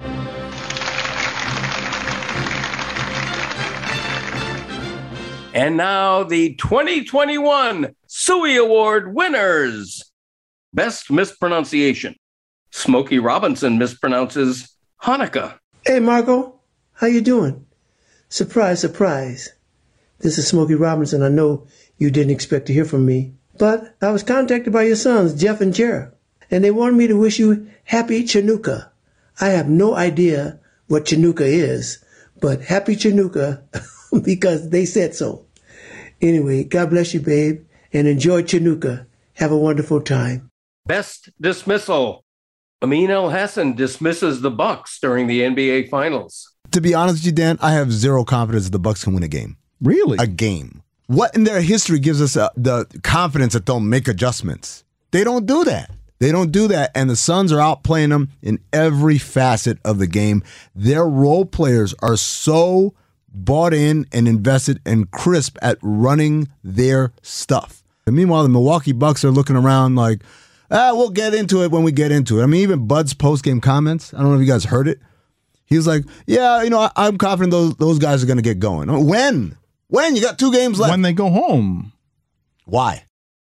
And now the twenty twenty-one S U I Award winners. Best mispronunciation. Smokey Robinson mispronounces Hanukkah. Hey, Margot. How you doing? Surprise, surprise. This is Smokey Robinson. I know you didn't expect to hear from me, but I was contacted by your sons, Jeff and Jared, and they wanted me to wish you happy Chanukah. I have no idea what Chanukah is, but happy Chanukah because they said so. Anyway, God bless you, babe, and enjoy Chanukah. Have a wonderful time. Best dismissal. Amin El-Hassan dismisses the Bucks during the N B A Finals. To be honest with you, Dan, I have zero confidence that the Bucks can win a game. Really? A game. What in their history gives us uh, the confidence that they'll make adjustments? They don't do that. They don't do that, and the Suns are outplaying them in every facet of the game. Their role players are so bought in and invested and crisp at running their stuff. And meanwhile, the Milwaukee Bucks are looking around like, ah, we'll get into it when we get into it. I mean, even Bud's post-game comments, I don't know if you guys heard it. He was like, yeah, you know, I, I'm confident those, those guys are going to get going. When? When? You got two games left. When they go home. Why?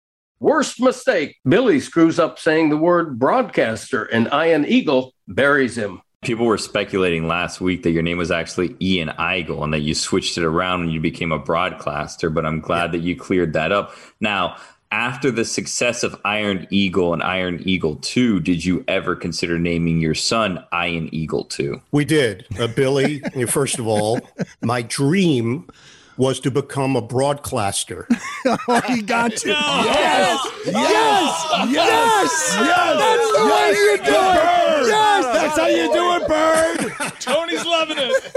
Worst mistake. Billy screws up saying the word broadcaster, and Ian Eagle buries him. People were speculating last week that your name was actually Ian Eagle and that you switched it around when you became a broadcaster, but I'm glad yeah. that you cleared that up. Now, after the success of Iron Eagle and Iron Eagle two, did you ever consider naming your son Iron Eagle two? We did. Uh, Billy, first of all, my dream was to become a broadcaster. Oh, he got you. No. Yes! Yes! Yes! Yes! Yes! That's the way you do it! Yes! That's how you do it, Bird! Tony's loving it.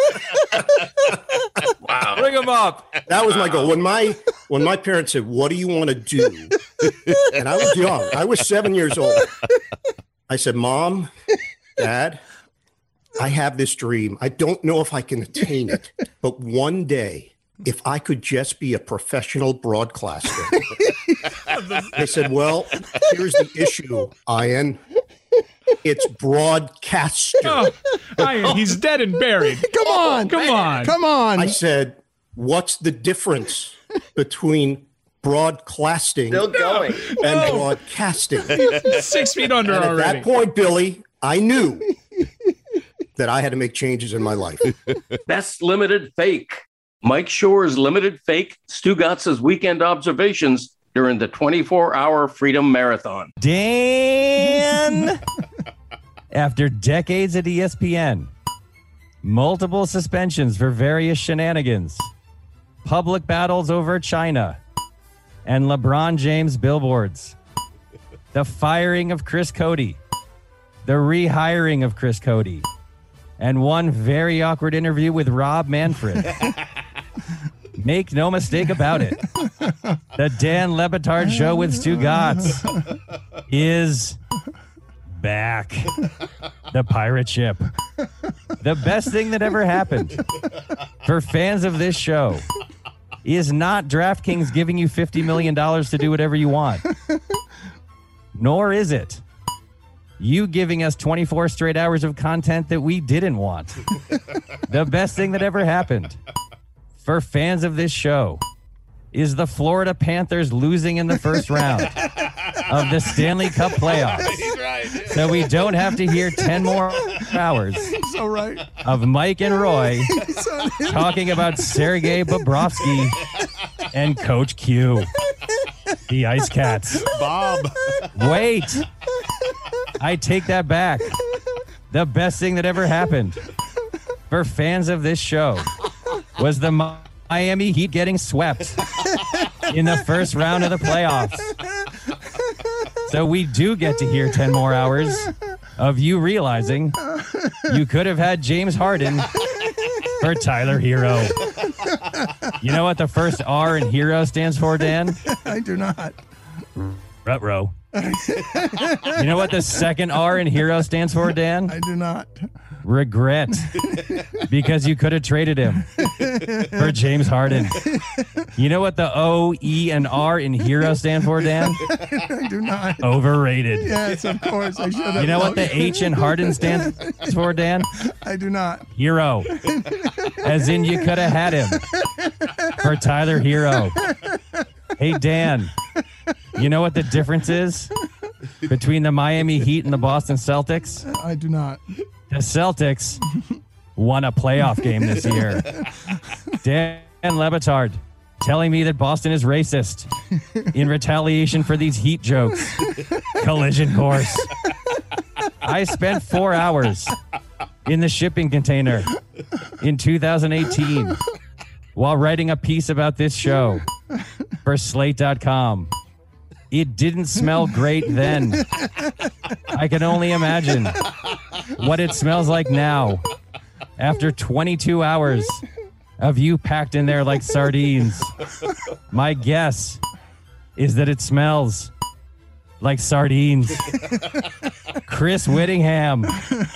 Wow. Bring him up. That was my goal. When my when my parents said, what do you want to do? And I was young. I was seven years old. I said, Mom, Dad, I have this dream. I don't know if I can attain it, but one day, if I could just be a professional broadcaster. They said, well, here's the issue, Ian. It's broadcaster. Oh, Ian, he's dead and buried. Come on. Come on. Come on. I said, what's the difference between broadcasting Still going. and Oh. broadcasting? Six feet under And at already. that point, Billy, I knew that I had to make changes in my life. Best limited fake. Mike Shore's limited fake, Stugatz's weekend observations during the twenty-four hour Freedom Marathon. Dan, after decades at E S P N, multiple suspensions for various shenanigans, public battles over China, and LeBron James billboards, the firing of Chris Cody, the rehiring of Chris Cody, and one very awkward interview with Rob Manfred. Make no mistake about it. The Dan Le Batard Show with Stu Gatz is back. The pirate ship. The best thing that ever happened for fans of this show is not DraftKings giving you fifty million dollars to do whatever you want. Nor is it you giving us twenty-four straight hours of content that we didn't want. The best thing that ever happened for fans of this show is the Florida Panthers losing in the first round of the Stanley Cup playoffs. He's right. Yeah. So we don't have to hear ten more hours So right. of Mike and Roy talking about Sergei Bobrovsky and Coach Q, the Ice Cats. Bob. Wait. I take that back. The best thing that ever happened for fans of this show was the Miami Heat getting swept in the first round of the playoffs. So we do get to hear ten more hours of you realizing you could have had James Harden for Tyler Hero. You know what the first R in Hero stands for, Dan? I do not. Ruh-roh. You know what the second R in Hero stands for, Dan? I do not. Regret. Because you could have traded him for James Harden. You know what the O, E, and R in Hero stand for, Dan? I do not. Overrated. Yes, of course. I should have. You know what the H in Harden stands for, Dan? I do not. Hero. As in you could have had him for Tyler Hero. Hey, Dan, you know what the difference is between the Miami Heat and the Boston Celtics? I do not. The Celtics won a playoff game this year. Dan Lebitard telling me that Boston is racist in retaliation for these Heat jokes. Collision course. I spent four hours in the shipping container in two thousand eighteen while writing a piece about this show for Slate dot com. It didn't smell great then. I can only imagine what it smells like now after twenty-two hours of you packed in there like sardines. My guess is that it smells like sardines. Chris Whittingham,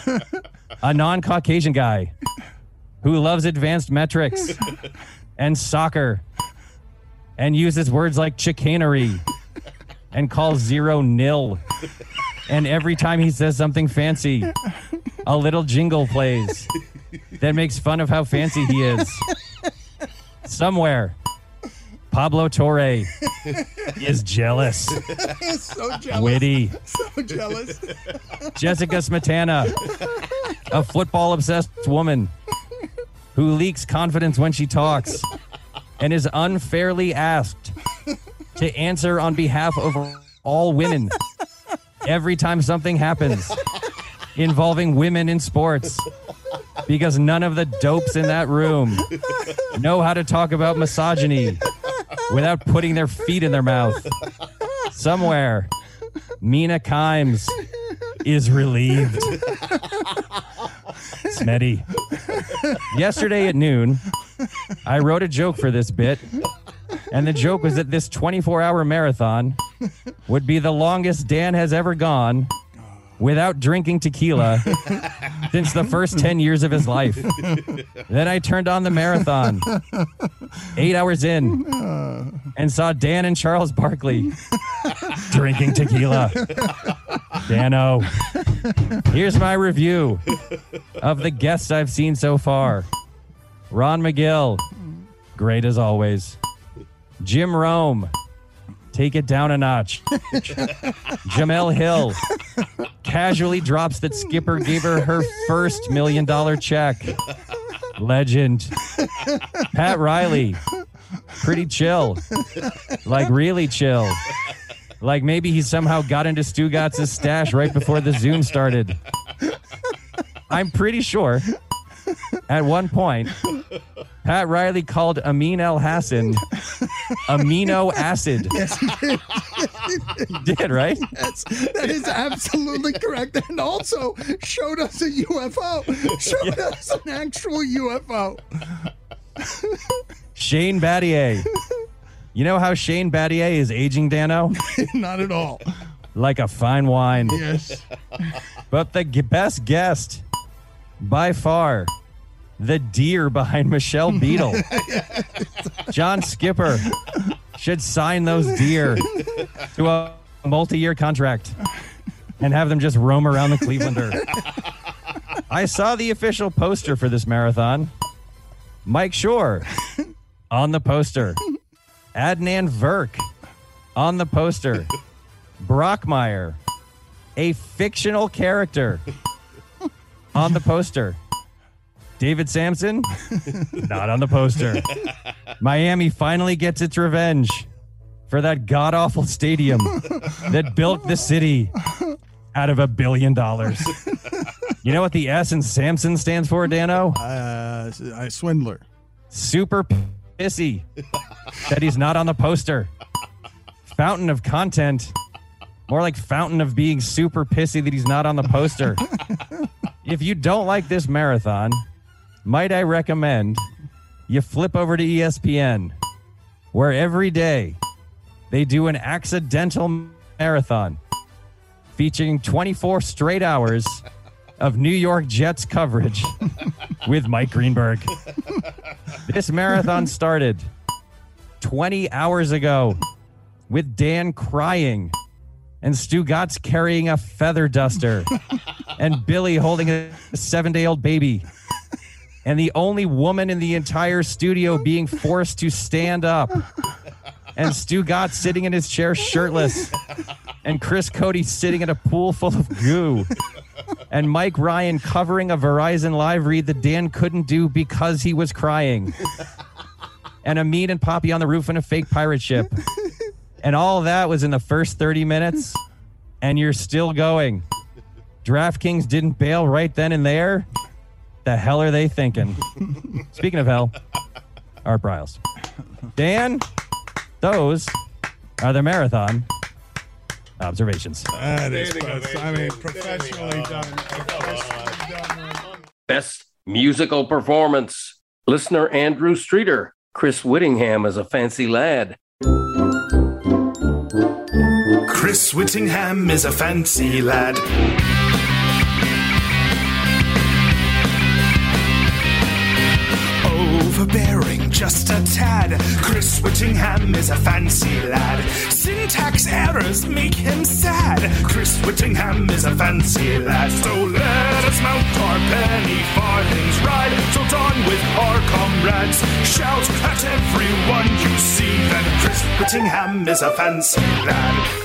a non-Caucasian guy who loves advanced metrics and soccer and uses words like chicanery and calls zero nil. And every time he says something fancy, a little jingle plays that makes fun of how fancy he is. Somewhere, Pablo Torre is jealous. So jealous. Witty. So jealous. Jessica Smetana, a football-obsessed woman who leaks confidence when she talks and is unfairly asked to answer on behalf of all women every time something happens involving women in sports, because none of the dopes in that room know how to talk about misogyny without putting their feet in their mouth. Somewhere, Mina Kimes is relieved. Smetty. Yesterday at noon, I wrote a joke for this bit, and the joke was that this twenty-four hour marathon would be the longest Dan has ever gone without drinking tequila since the first ten years of his life. Then I turned on the marathon eight hours in and saw Dan and Charles Barkley drinking tequila. Dano, here's my review of the guests I've seen so far. Ron McGill, great as always. Jim Rome, take it down a notch. Jamel Hill casually drops that Skipper gave her her first million dollar check. Legend. Pat Riley, pretty chill. Like really chill. Like maybe he somehow got into Stugatz's stash right before the Zoom started. I'm pretty sure at one point Pat Riley called Amin El Hassan amino acid. Yes, he did. Yes, he did. Did, right? Yes, that is absolutely correct. And also showed us a U F O. Showed us an actual U F O. Shane Battier. You know how Shane Battier is aging, Dano? Not at all. Like a fine wine. Yes. But the g- best guest, by far, the deer behind Michelle Beadle. John Skipper should sign those deer to a multi-year contract and have them just roam around the Clevelander. I saw the official poster for this marathon. Mike Shore on the poster, Adnan Verk on the poster. Brockmire, a fictional character on the poster. David Sampson, not on the poster. Miami finally gets its revenge for that god-awful stadium that built the city out of a billion dollars. You know what the S in Samson stands for, Dano? Uh, uh, swindler. Super pissy that he's not on the poster. Fountain of content. More like fountain of being super pissy that he's not on the poster. If you don't like this marathon, might I recommend you flip over to E S P N, where every day they do an accidental marathon featuring twenty-four straight hours of New York Jets coverage with Mike Greenberg. This marathon started twenty hours ago with Dan crying and Stu Gatz carrying a feather duster and Billy holding a seven-day-old baby. And the only woman in the entire studio being forced to stand up. And Stu Gatz sitting in his chair shirtless. And Chris Cody sitting in a pool full of goo. And Mike Ryan covering a Verizon Live read that Dan couldn't do because he was crying. And Amin and Poppy on the roof in a fake pirate ship. And all of that was in the first thirty minutes. And you're still going. DraftKings didn't bail right then and there. The hell are they thinking? Speaking of hell, Art Briles. Dan, those are the marathon observations. That is, I mean, professionally done. Professionally done. Best musical performance. Listener Andrew Streeter. Chris Whittingham as a fancy lad. Chris Whittingham is a fancy lad. Overbearing just a tad. Chris Whittingham is a fancy lad. Syntax errors make him sad. Chris Whittingham is a fancy lad. So let us mount our penny farthings ride. So on with our comrades. Shout at everyone you see that Chris Whittingham is a fancy lad.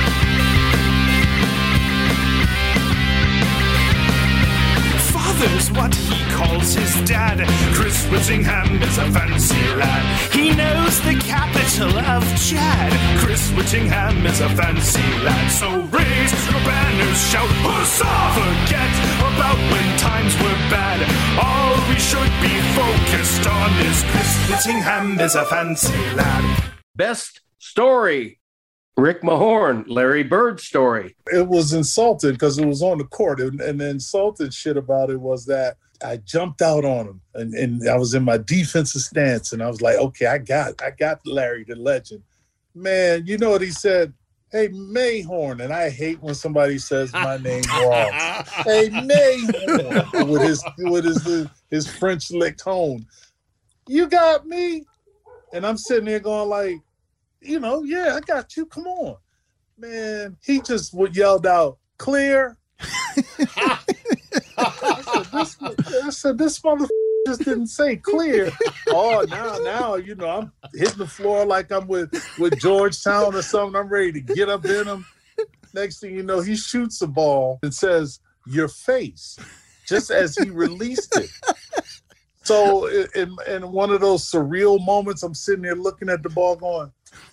Father's what he calls his dad. Chris Whittingham is a fancy lad. He knows the capital of Chad. Chris Whittingham is a fancy lad. So raise your banners, shout huzzah! Forget about when times were bad. All we should be focused on is Chris Whittingham is a fancy lad. Best story. Rick Mahorn, Larry Bird story. It was insulted because it was on the court. And, and the insulted shit about it was that I jumped out on him and, and I was in my defensive stance. And I was like, okay, I got I got Larry, the legend. Man, you know what he said? Hey, Mayhorn. And I hate when somebody says my name wrong. Hey, Mayhorn. With his, with his, his French lick tone. You got me? And I'm sitting there going like, you know, yeah, I got you. Come on. Man, he just would yelled out, clear. I, said, this, I said, this motherfucker just didn't say clear. Oh, now, now, you know, I'm hitting the floor like I'm with, with Georgetown or something. I'm ready to get up in him. Next thing you know, he shoots the ball and says, your face, just as he released it. So in, in one of those surreal moments, I'm sitting there looking at the ball going,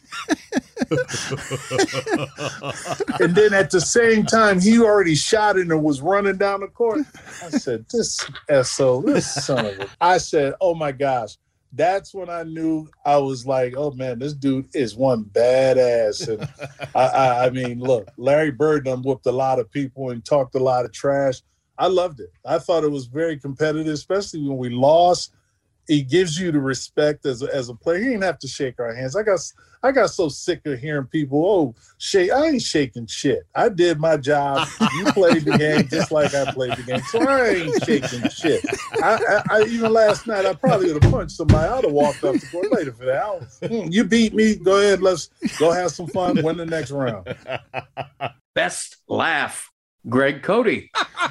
and then at the same time, he already shot it and was running down the court. I said, this S O, this son of a... I said, oh my gosh. That's when I knew I was like, oh man, this dude is one badass. And I, I, I mean, look, Larry Bird done whooped a lot of people and talked a lot of trash. I loved it. I thought it was very competitive, especially when we lost. He gives you the respect as a, as a player. He didn't have to shake our hands. I got I got so sick of hearing people, oh, shake. I ain't shaking shit. I did my job. You played the game just like I played the game. So I ain't shaking shit. I, I, I even last night, I probably would have punched somebody. I would have walked up the court later for that. Mm, you beat me. Go ahead. Let's go have some fun. Win the next round. Best laugh. Greg Cody.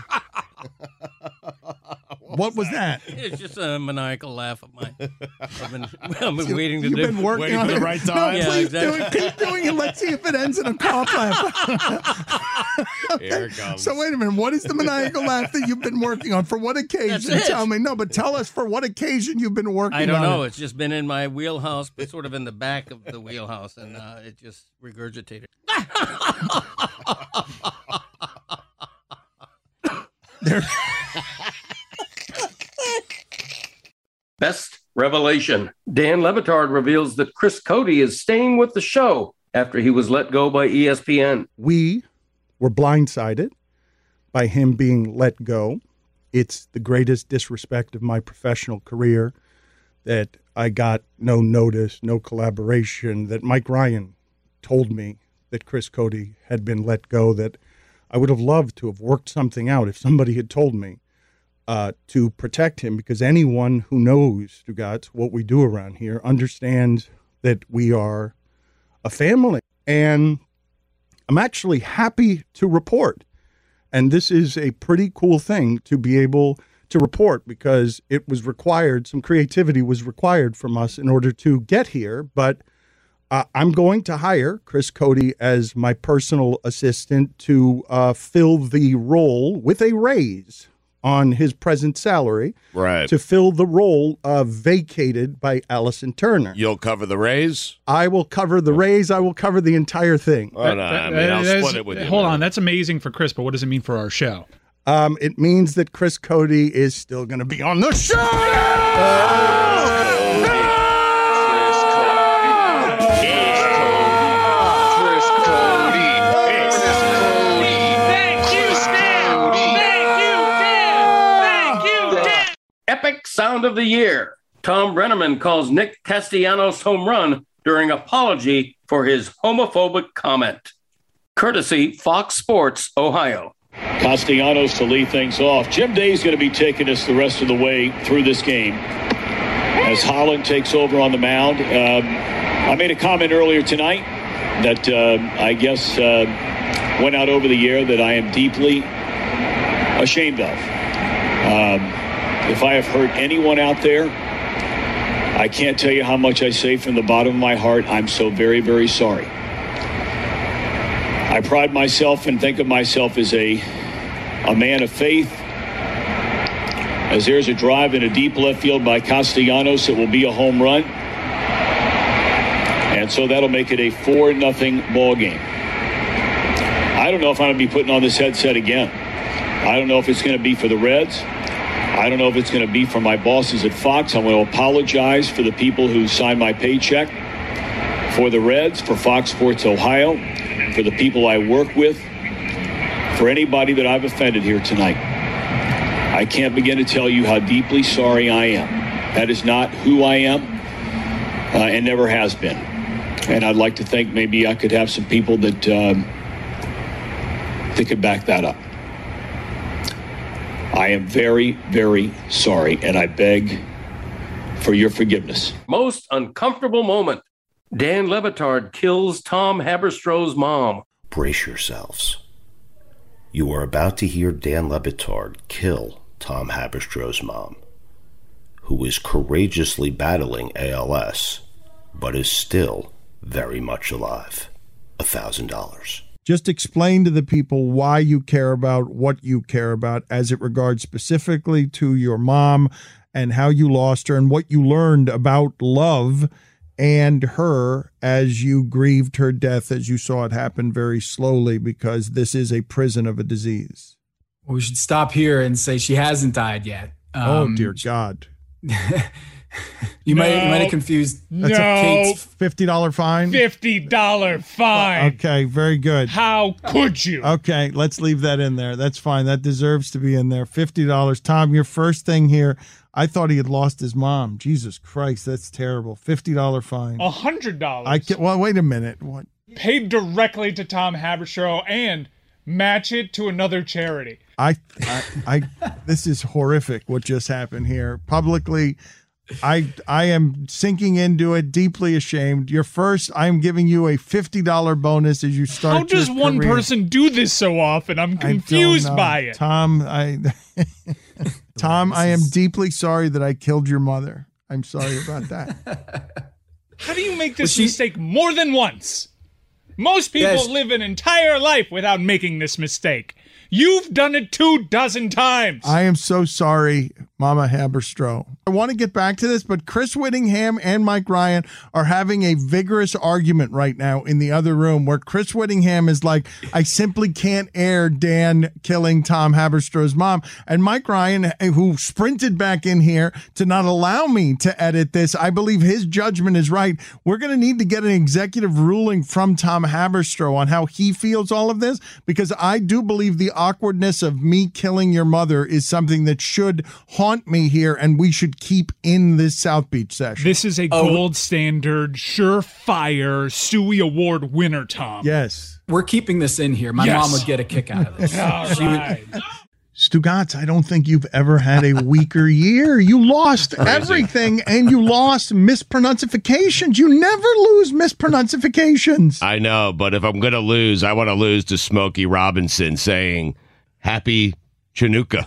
What was that? It's just a maniacal laugh of mine. I've been, I've been waiting to You've do been working waiting on for it. the right No, time. yeah, please exactly. do it. Keep doing it. Let's see if it ends in a cough laugh. Okay. Here it comes. So wait a minute. What is the maniacal laugh that you've been working on? For what occasion? That's it. Tell me. No, but tell us for what occasion you've been working on I don't know. it. It's just been in my wheelhouse, but sort of in the back of the wheelhouse, and uh, it just regurgitated. Best revelation. Dan Le Batard reveals that Chris Cody is staying with the show after he was let go by E S P N. We were blindsided by him being let go. It's the greatest disrespect of my professional career that I got no notice, no collaboration, that Mike Ryan told me that Chris Cody had been let go, that I would have loved to have worked something out if somebody had told me uh, to protect him, because anyone who knows, Stugotz, what we do around here understands that we are a family. And I'm actually happy to report, and this is a pretty cool thing to be able to report, because it was required, some creativity was required from us in order to get here, but uh, I'm going to hire Chris Cody as my personal assistant to uh, fill the role with a raise on his present salary, right, to fill the role uh, vacated by Allison Turner. You'll cover the raise? I will cover the raise. I will cover the entire thing. Oh, no, I mean, I'll That is- split it with you. Hold on, that's amazing for Chris, but what does it mean for our show? Um, it means that Chris Cody is still going to be on the show. Epic sound of the year. Tom Brenneman calls Nick Castellanos home run during apology for his homophobic comment. Courtesy Fox Sports, Ohio. Castellanos to lead things off. Jim Day's going to be taking us the rest of the way through this game as Holland takes over on the mound. Um, I made a comment earlier tonight that uh, I guess uh, went out over the air that I am deeply ashamed of. Um, if I have hurt anyone out there, I can't tell you how much I say from the bottom of my heart. I'm so very, very sorry. I pride myself and think of myself as a, a man of faith. As there's a drive in a deep left field by Castellanos, it will be a home run. And so that'll make it a four nothing ball game. I don't know if I'm going to be putting on this headset again. I don't know if it's going to be for the Reds. I don't know if it's going to be for my bosses at Fox. I'm going to apologize for the people who signed my paycheck, for the Reds, for Fox Sports Ohio, for the people I work with, for anybody that I've offended here tonight. I can't begin to tell you how deeply sorry I am. That is not who I am, uh, and never has been. And I'd like to think maybe I could have some people that, um, that could back that up. I am very, very sorry, and I beg for your forgiveness. Most uncomfortable moment. Dan Le Batard kills Tom Haberstrow's mom. Brace yourselves. You are about to hear Dan Le Batard kill Tom Haberstrow's mom, who is courageously battling A L S, but is still very much alive. A thousand dollars. Just explain to the people why you care about what you care about as it regards specifically to your mom and how you lost her and what you learned about love and her as you grieved her death, as you saw it happen very slowly, because this is a prison of a disease. Well, we should stop here and say she hasn't died yet. Um, oh, dear God. You No. might you might have confused. That's No. a Kate's fifty dollars fine? fifty dollars fine. Okay, very good. How could you? Okay, let's leave that in there. That's fine. That deserves to be in there. fifty dollars. Tom, your first thing here, I thought he had lost his mom. Jesus Christ, that's terrible. fifty dollars fine. one hundred dollars. I can, well, wait a minute. What? Paid directly to Tom Haberstroh and match it to another charity. I, I, I, this is horrific what just happened here. Publicly, I I am sinking into it, deeply ashamed. You're first. I'm giving you a fifty dollars bonus as you start. How does your one career. person do this so often? I'm I don't confused know. by it. Tom, I Tom, I am deeply sorry that I killed your mother. I'm sorry about that. How do you make this mistake more than once? Most people Yes. live an entire life without making this mistake. You've done it two dozen times. I am so sorry, Mama Haberstroh. I want to get back to this, but Chris Whittingham and Mike Ryan are having a vigorous argument right now in the other room where Chris Whittingham is like, I simply can't air Dan killing Tom Haberstroh's mom. And Mike Ryan, who sprinted back in here to not allow me to edit this, I believe his judgment is right. We're going to need to get an executive ruling from Tom Haberstroh on how he feels all of this, because I do believe the awkwardness of me killing your mother is something that should haunt me here, and we should keep in this South Beach session. This is a gold standard, surefire Stewie Award winner, Tom. Yes. We're keeping this in here. My Yes. mom would get a kick out of this. All She would- right. Stugotz, I don't think you've ever had a weaker year. You lost everything, and you lost mispronunciations. You never lose mispronunciations. I know, but if I'm going to lose, I want to lose to Smokey Robinson saying, Happy Chinooka.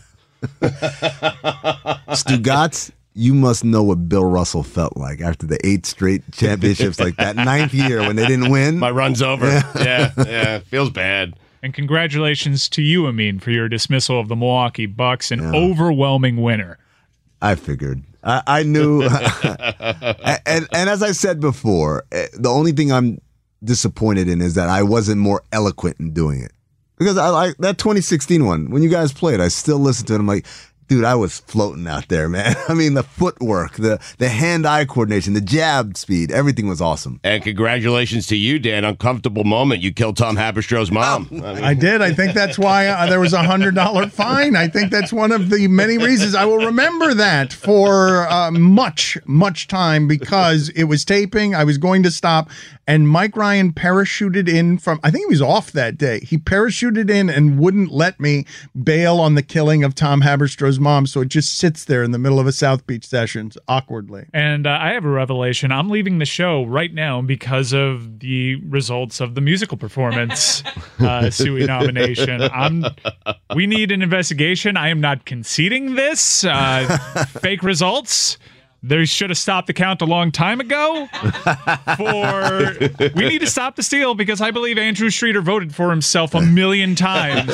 Stugotz, you must know what Bill Russell felt like after the eight straight championships, like that ninth year when they didn't win. My run's over. Yeah, yeah, feels bad. And congratulations to you, Amin, for your dismissal of the Milwaukee Bucks, an overwhelming winner. I figured. I, I knew. and and as I said before, eh, the only thing I'm disappointed in is that I wasn't more eloquent in doing it. Because I like that twenty sixteen one, when you guys played, I still listen to it. I'm like, dude, I was floating out there, man. I mean, the footwork, the the hand-eye coordination, the jab speed, everything was awesome. And congratulations to you, Dan. Uncomfortable moment. You killed Tom Haberstroh's mom. I, mean, I did. I think that's why uh, there was a one hundred dollars fine. I think that's one of the many reasons I will remember that for uh, much, much time, because it was taping. I was going to stop. And Mike Ryan parachuted in from, I think he was off that day. He parachuted in and wouldn't let me bail on the killing of Tom Haberstroh's mom. So it just sits there in the middle of a South Beach sessions awkwardly. And uh, I have a revelation. I'm leaving the show right now because of the results of the musical performance uh, Suey nomination. I'm, we need an investigation. I am not conceding this. Uh, fake results. They should have stopped the count a long time ago. For we need to stop the steal, because I believe Andrew Streeter voted for himself a million times.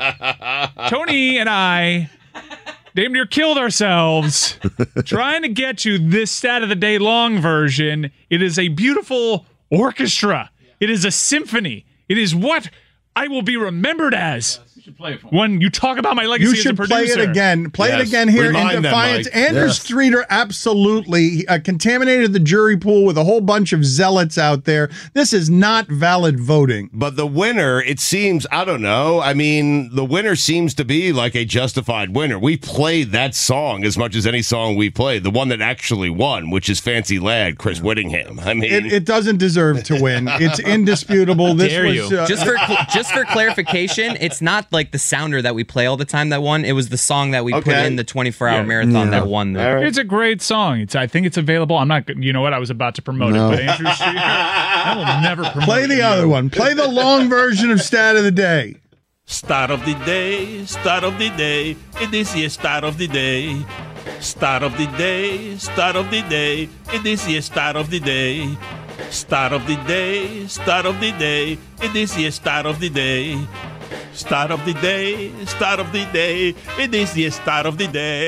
Tony and I damn near killed ourselves trying to get you this stat of the day long version. It is a beautiful orchestra. It is a symphony. It is what I will be remembered as. Play it for when you talk about my legacy You as a should play producer. it again. Play Yes. it again here Remind in them, Defiance. Mike. Andrew Yes. Streeter absolutely uh, contaminated the jury pool with a whole bunch of zealots out there. This is not valid voting. But the winner, it seems, I don't know. I mean, the winner seems to be like a justified winner. We played that song as much as any song we played. The one that actually won, which is Fancy Lad, Chris Whittingham. I mean, It, it doesn't deserve to win. It's indisputable. This dare was you. uh, just for just for clarification, it's not like the sounder that we play all the time that won. It was the song that we put Okay. in the twenty-four hour Yeah. marathon Yeah. that won. The- It's a great song. It's I think it's available. I'm not. You know what? I was about to promote No. it, but Andrew Streeter, I will never promote. Play the you. other one. Play the long version of Stat of the Day. Start of the day, start of the day, it is the start of the day. Start of the day, start of the day, it is the start of the day. Start of the day, start of the day, it is the start of the day. Start of the day, start of the day, it is the start of the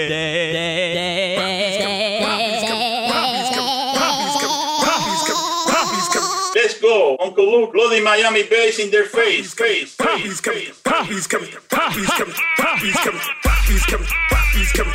day. Let's go, Uncle Luke, loading Miami bass in their face, face, face, face. Poppy's coming, Poppy's coming, Poppy's coming, Poppy's coming, Poppy's coming.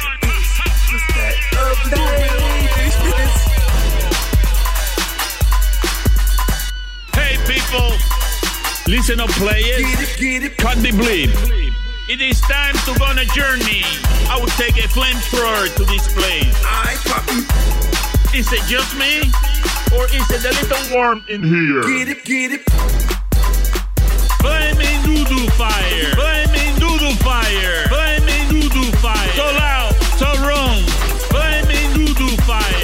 Hey people, listen up players, cut the bleep. It is time to go on a journey. I will take a flamethrower to this place. I Poppy. Is it just me? Or is it a little warm in here? Get it, get it. Flaming doodoo fire! Flaming doodoo fire! Flaming doodoo fire! So loud, so wrong! Flaming doodoo fire!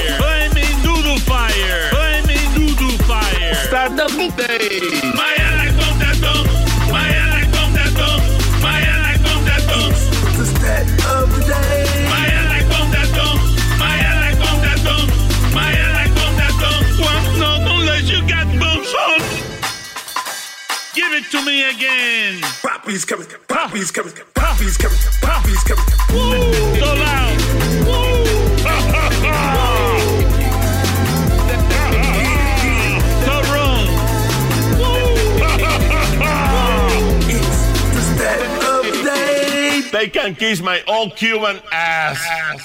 start of the day. My ally come that dog. My ally come that dog. My ally come that dog. The stat of the day. My ally come that dog. My ally come that dog. My ally come that dog. Well, no, unless you got boots on. Give it to me again. Poppy's coming. Poppy's coming. Poppy's coming. Poppy's coming. Woo! So loud. Woo! Ha ha ha! So wrong. Woo! Ha ha ha! It's the stat of the day. They can kiss my old Cuban ass.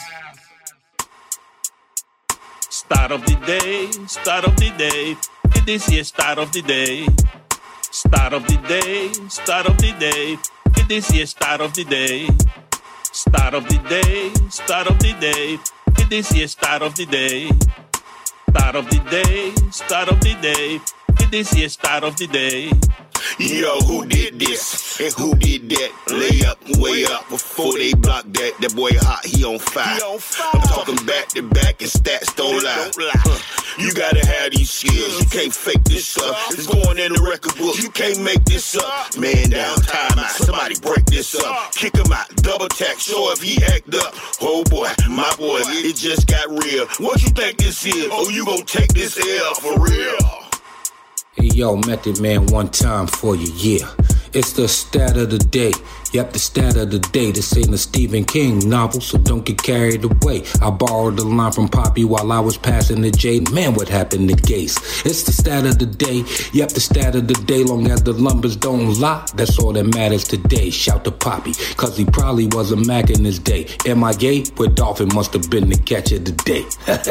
Start of the day. Start of the day. This is start of the day. Start of the day, start of the day. This is start of the day. Start of the day, start of the day. This is start of the day. Start of the day, start of the day. This is start of the day. Yo, who did this and who did that? Lay up, way up before they block that. That boy hot, he on fire. I'm talking back to back and stats don't lie. Huh. You gotta have these skills. You can't fake this up. It's going in the record book. You can't make this up. Man down, time out. Somebody break this up. Kick him out. Double tap. Show if he act up. Oh boy, my boy, it just got real. What you think this is? Oh, you gon' take this L for real? Hey, yo, Method Man, one time for you, yeah. It's the stat of the day. Yep, the stat of the day. This ain't a Stephen King novel, so don't get carried away. I borrowed the line from Poppy while I was passing the J. Man, what happened to Gase? It's the stat of the day. Yep, the stat of the day. Long as the numbers don't lie, that's all that matters today. Shout to Poppy, cause he probably was a Mac in his day. Am I gay? But Dolphin must have been the catch of the day.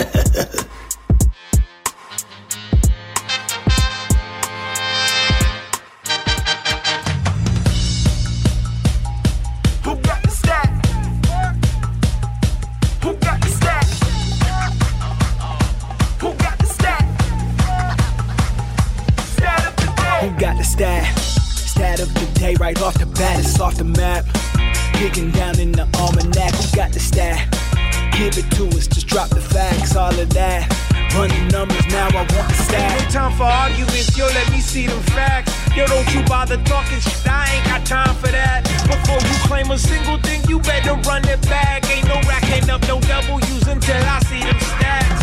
Right off the bat, it's off the map. Digging down in the almanac, who got the stat? Give it to us, just drop the facts, all of that. Run the numbers, now I want the stat. No time for arguments, yo, let me see them facts. Yo, don't you bother talking shit, I ain't got time for that. Before you claim a single thing, you better run it back. Ain't no racking up, no W's until I see them stats.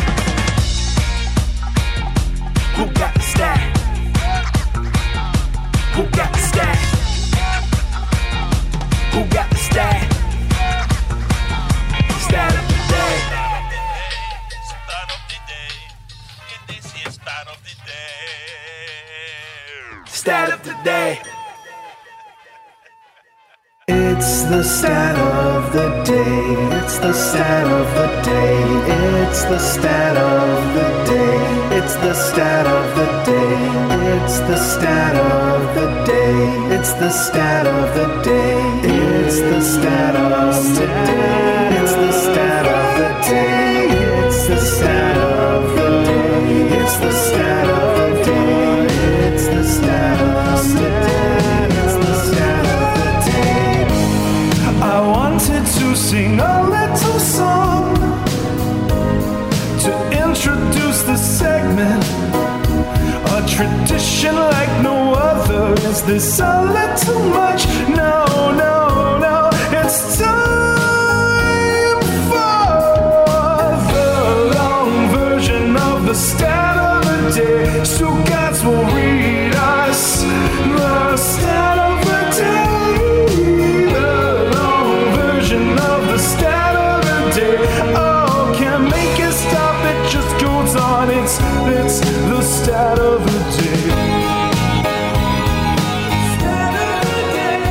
Who got the stat? Who got the stat? Who got the stat? Stat of the day. Start of the day. This is start of the day. Stat of the day. It's the stat of the day. It's the stat of the day. It's the stat of the day. It's the stat of the day. It's the stat of the day. It's the stat of the day. It's the stat of the day. It's the stat of the day. It's the stat of the day. It's the stat of the day. It's the stat of the day. It's the stat of the day. I wanted to sing a little song to introduce the segment. A tradition like no other. Is this a little much? No, no, no. It's time for the long version of the stat of the day. So gods will read us the stat of the day. The long version of the stat of the day. Oh, can't make it stop. It just goes on. It's it's the stat of the day. Stat of the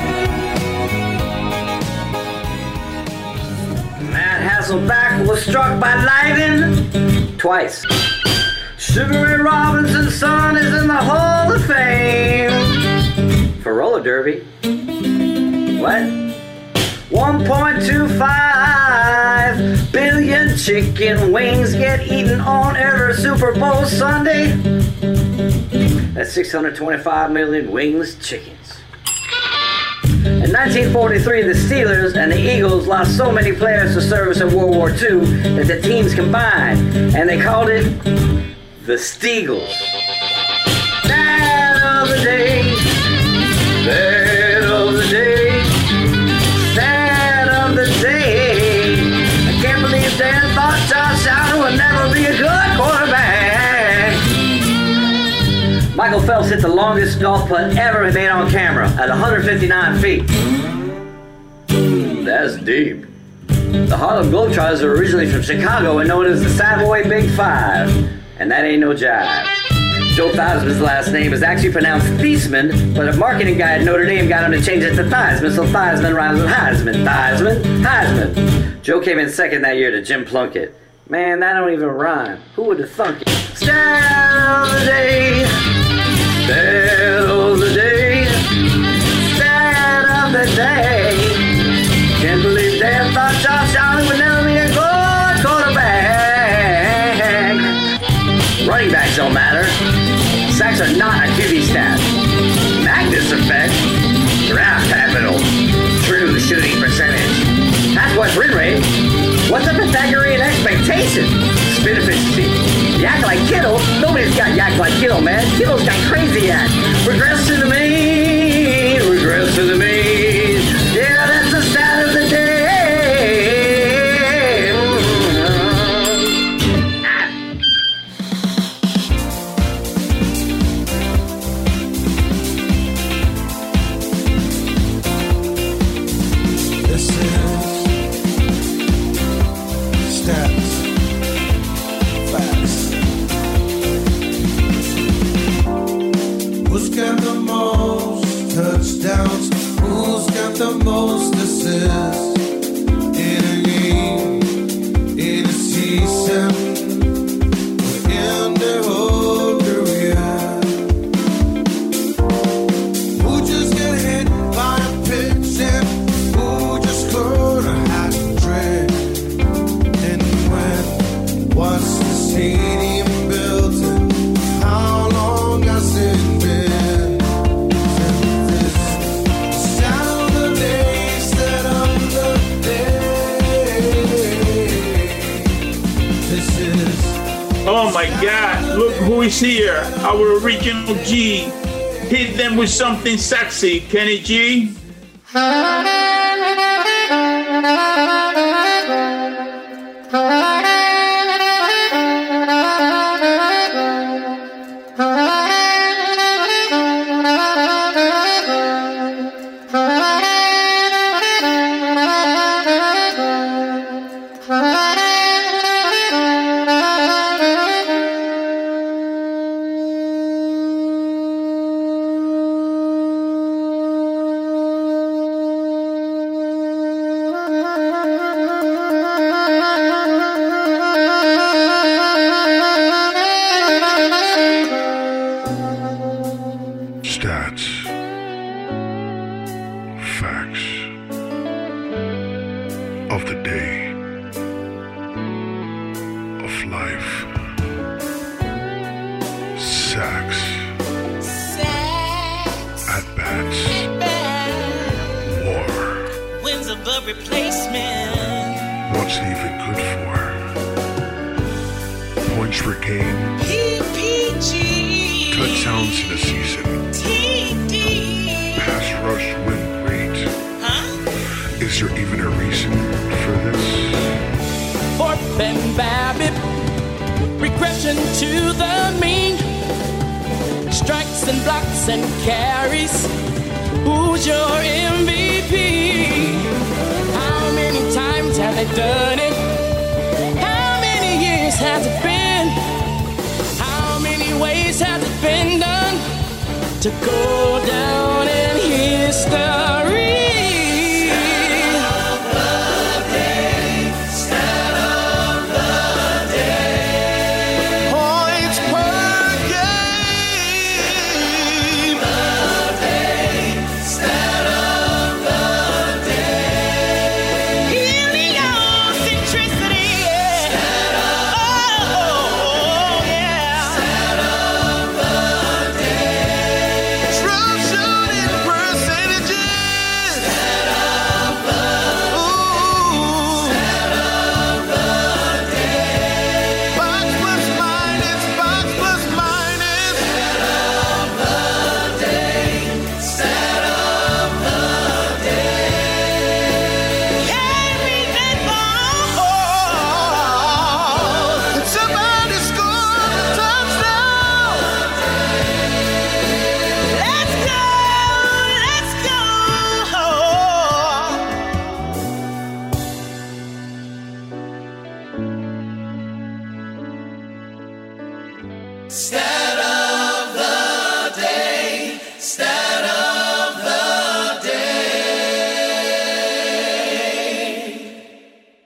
day. Matt Hasselbeck was struck by lightning twice. Sugar Ray Robinson's son is in the Hall of Fame for roller derby. What? one point two five billion chicken wings get eaten on every Super Bowl Sunday. That's six hundred twenty-five million wings chickens. In nineteen forty-three, the Steelers and the Eagles lost so many players to service in World War Two that the teams combined, and they called it the Steagles. Now Michael Phelps hit the longest golf putt ever made on camera at one hundred fifty-nine feet. That's deep. The Harlem Globetrotters are originally from Chicago and known as the Savoy Big Five. And that ain't no jive. Joe Theismann's last name is actually pronounced Theismann, but a marketing guy at Notre Dame got him to change it to Theismann, so Theismann rhymes with Heisman. Theismann, Heisman. Joe came in second that year to Jim Plunkett. Man, that don't even rhyme. Who would have thunk it? Stat of the day. Stat of the day. Stat of the day. Can't believe Dan thought Josh Allen would never be a good quarterback. Running backs don't matter. Sacks are not a Q B stat. Magnus effect. Draft capital. True shooting percentage. That's what's win rate. What's a Pythagorean expectation? Spin efficiency. Yak like Kittle? Nobody's got yak like Kittle, man. Kittle's got crazy yak. Regress to the mean. Regress to the mean. Yeah, that's the stat of the day. This is stats, facts. Who's got the most touchdowns? Who's got the most assists in a game, in a season, in their whole career? Who just got hit by a pitch and who just scored a hat trick? And when was the stadium built and how long has it been? Sound the day, set up the day. This is Oh my God, look who is here, our original G. Hit them with something sexy, Kenny G. stats, facts of the day, of life, sacks, at bats, war. Wins above replacement. What's he even good for? Points per game, P P G. touchdowns in a season, T D. pass rush win rate. Huh? Is there even a reason for this? Fork and Babbitt. Regression to the mean. Strikes and blocks and carries. Who's your M V P? How many times have they done it? How many years has it been? How many ways has it been done to go down in history? Points per game. Stat of the day. Heliocentricity. Stat of oh, yeah. Stat of the day. Stat of the day. Stat of the day.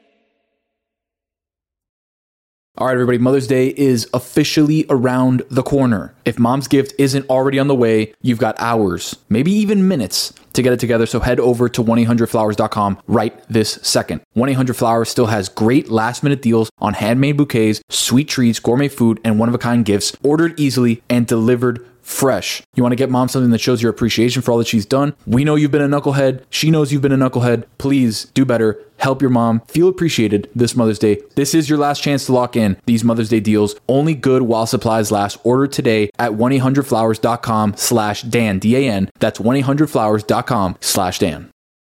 All right, everybody, Mother's Day is officially around the corner. If mom's gift isn't already on the way, you've got hours, maybe even minutes to get it together. So head over to one eight hundred flowers dot com right this second. one eight hundred flowers still has great last minute deals on handmade bouquets, sweet treats, gourmet food, and one of a kind gifts ordered easily and delivered fresh. You want to get mom something that shows your appreciation for all that she's done? We know you've been a knucklehead. She knows you've been a knucklehead. Please do better. Help your mom feel appreciated this Mother's Day. This is your last chance to lock in these Mother's Day deals. Only good while supplies last. Order today at one eight hundred flowers dot com slash Dan, D A N. That's one eight hundred flowers dot com slash Dan.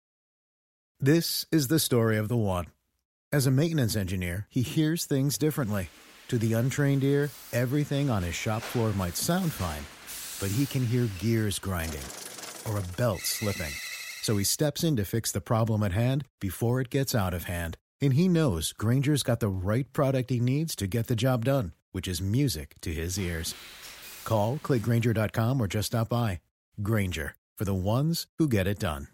This is the story of the one. As a maintenance engineer, he hears things differently. To the untrained ear, everything on his shop floor might sound fine, but he can hear gears grinding or a belt slipping. So he steps in to fix the problem at hand before it gets out of hand. And he knows Grainger's got the right product he needs to get the job done, which is music to his ears. Call, click Grainger dot com, or just stop by. Grainger, for the ones who get it done.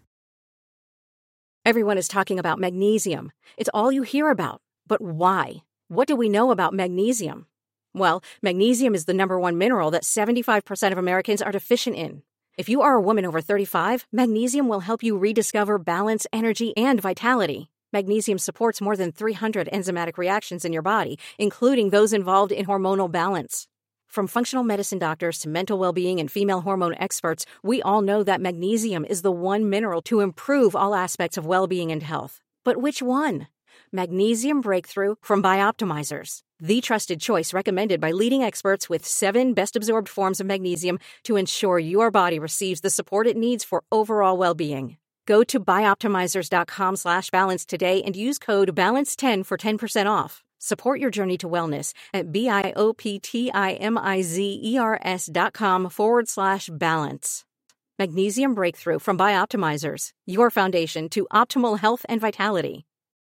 Everyone is talking about magnesium. It's all you hear about. But why? What do we know about magnesium? Well, magnesium is the number one mineral that seventy-five percent of Americans are deficient in. If you are a woman over thirty-five, magnesium will help you rediscover balance, energy, and vitality. Magnesium supports more than three hundred enzymatic reactions in your body, including those involved in hormonal balance. From functional medicine doctors to mental well-being and female hormone experts, we all know that magnesium is the one mineral to improve all aspects of well-being and health. But which one? Magnesium Breakthrough from Bioptimizers, the trusted choice recommended by leading experts with seven best-absorbed forms of magnesium to ensure your body receives the support it needs for overall well-being. Go to bioptimizers dot com slash balance today and use code balance ten for ten percent off. Support your journey to wellness at B-I-O-P-T-I-M-I-Z-E-R-S dot com forward slash balance. Magnesium Breakthrough from Bioptimizers, your foundation to optimal health and vitality.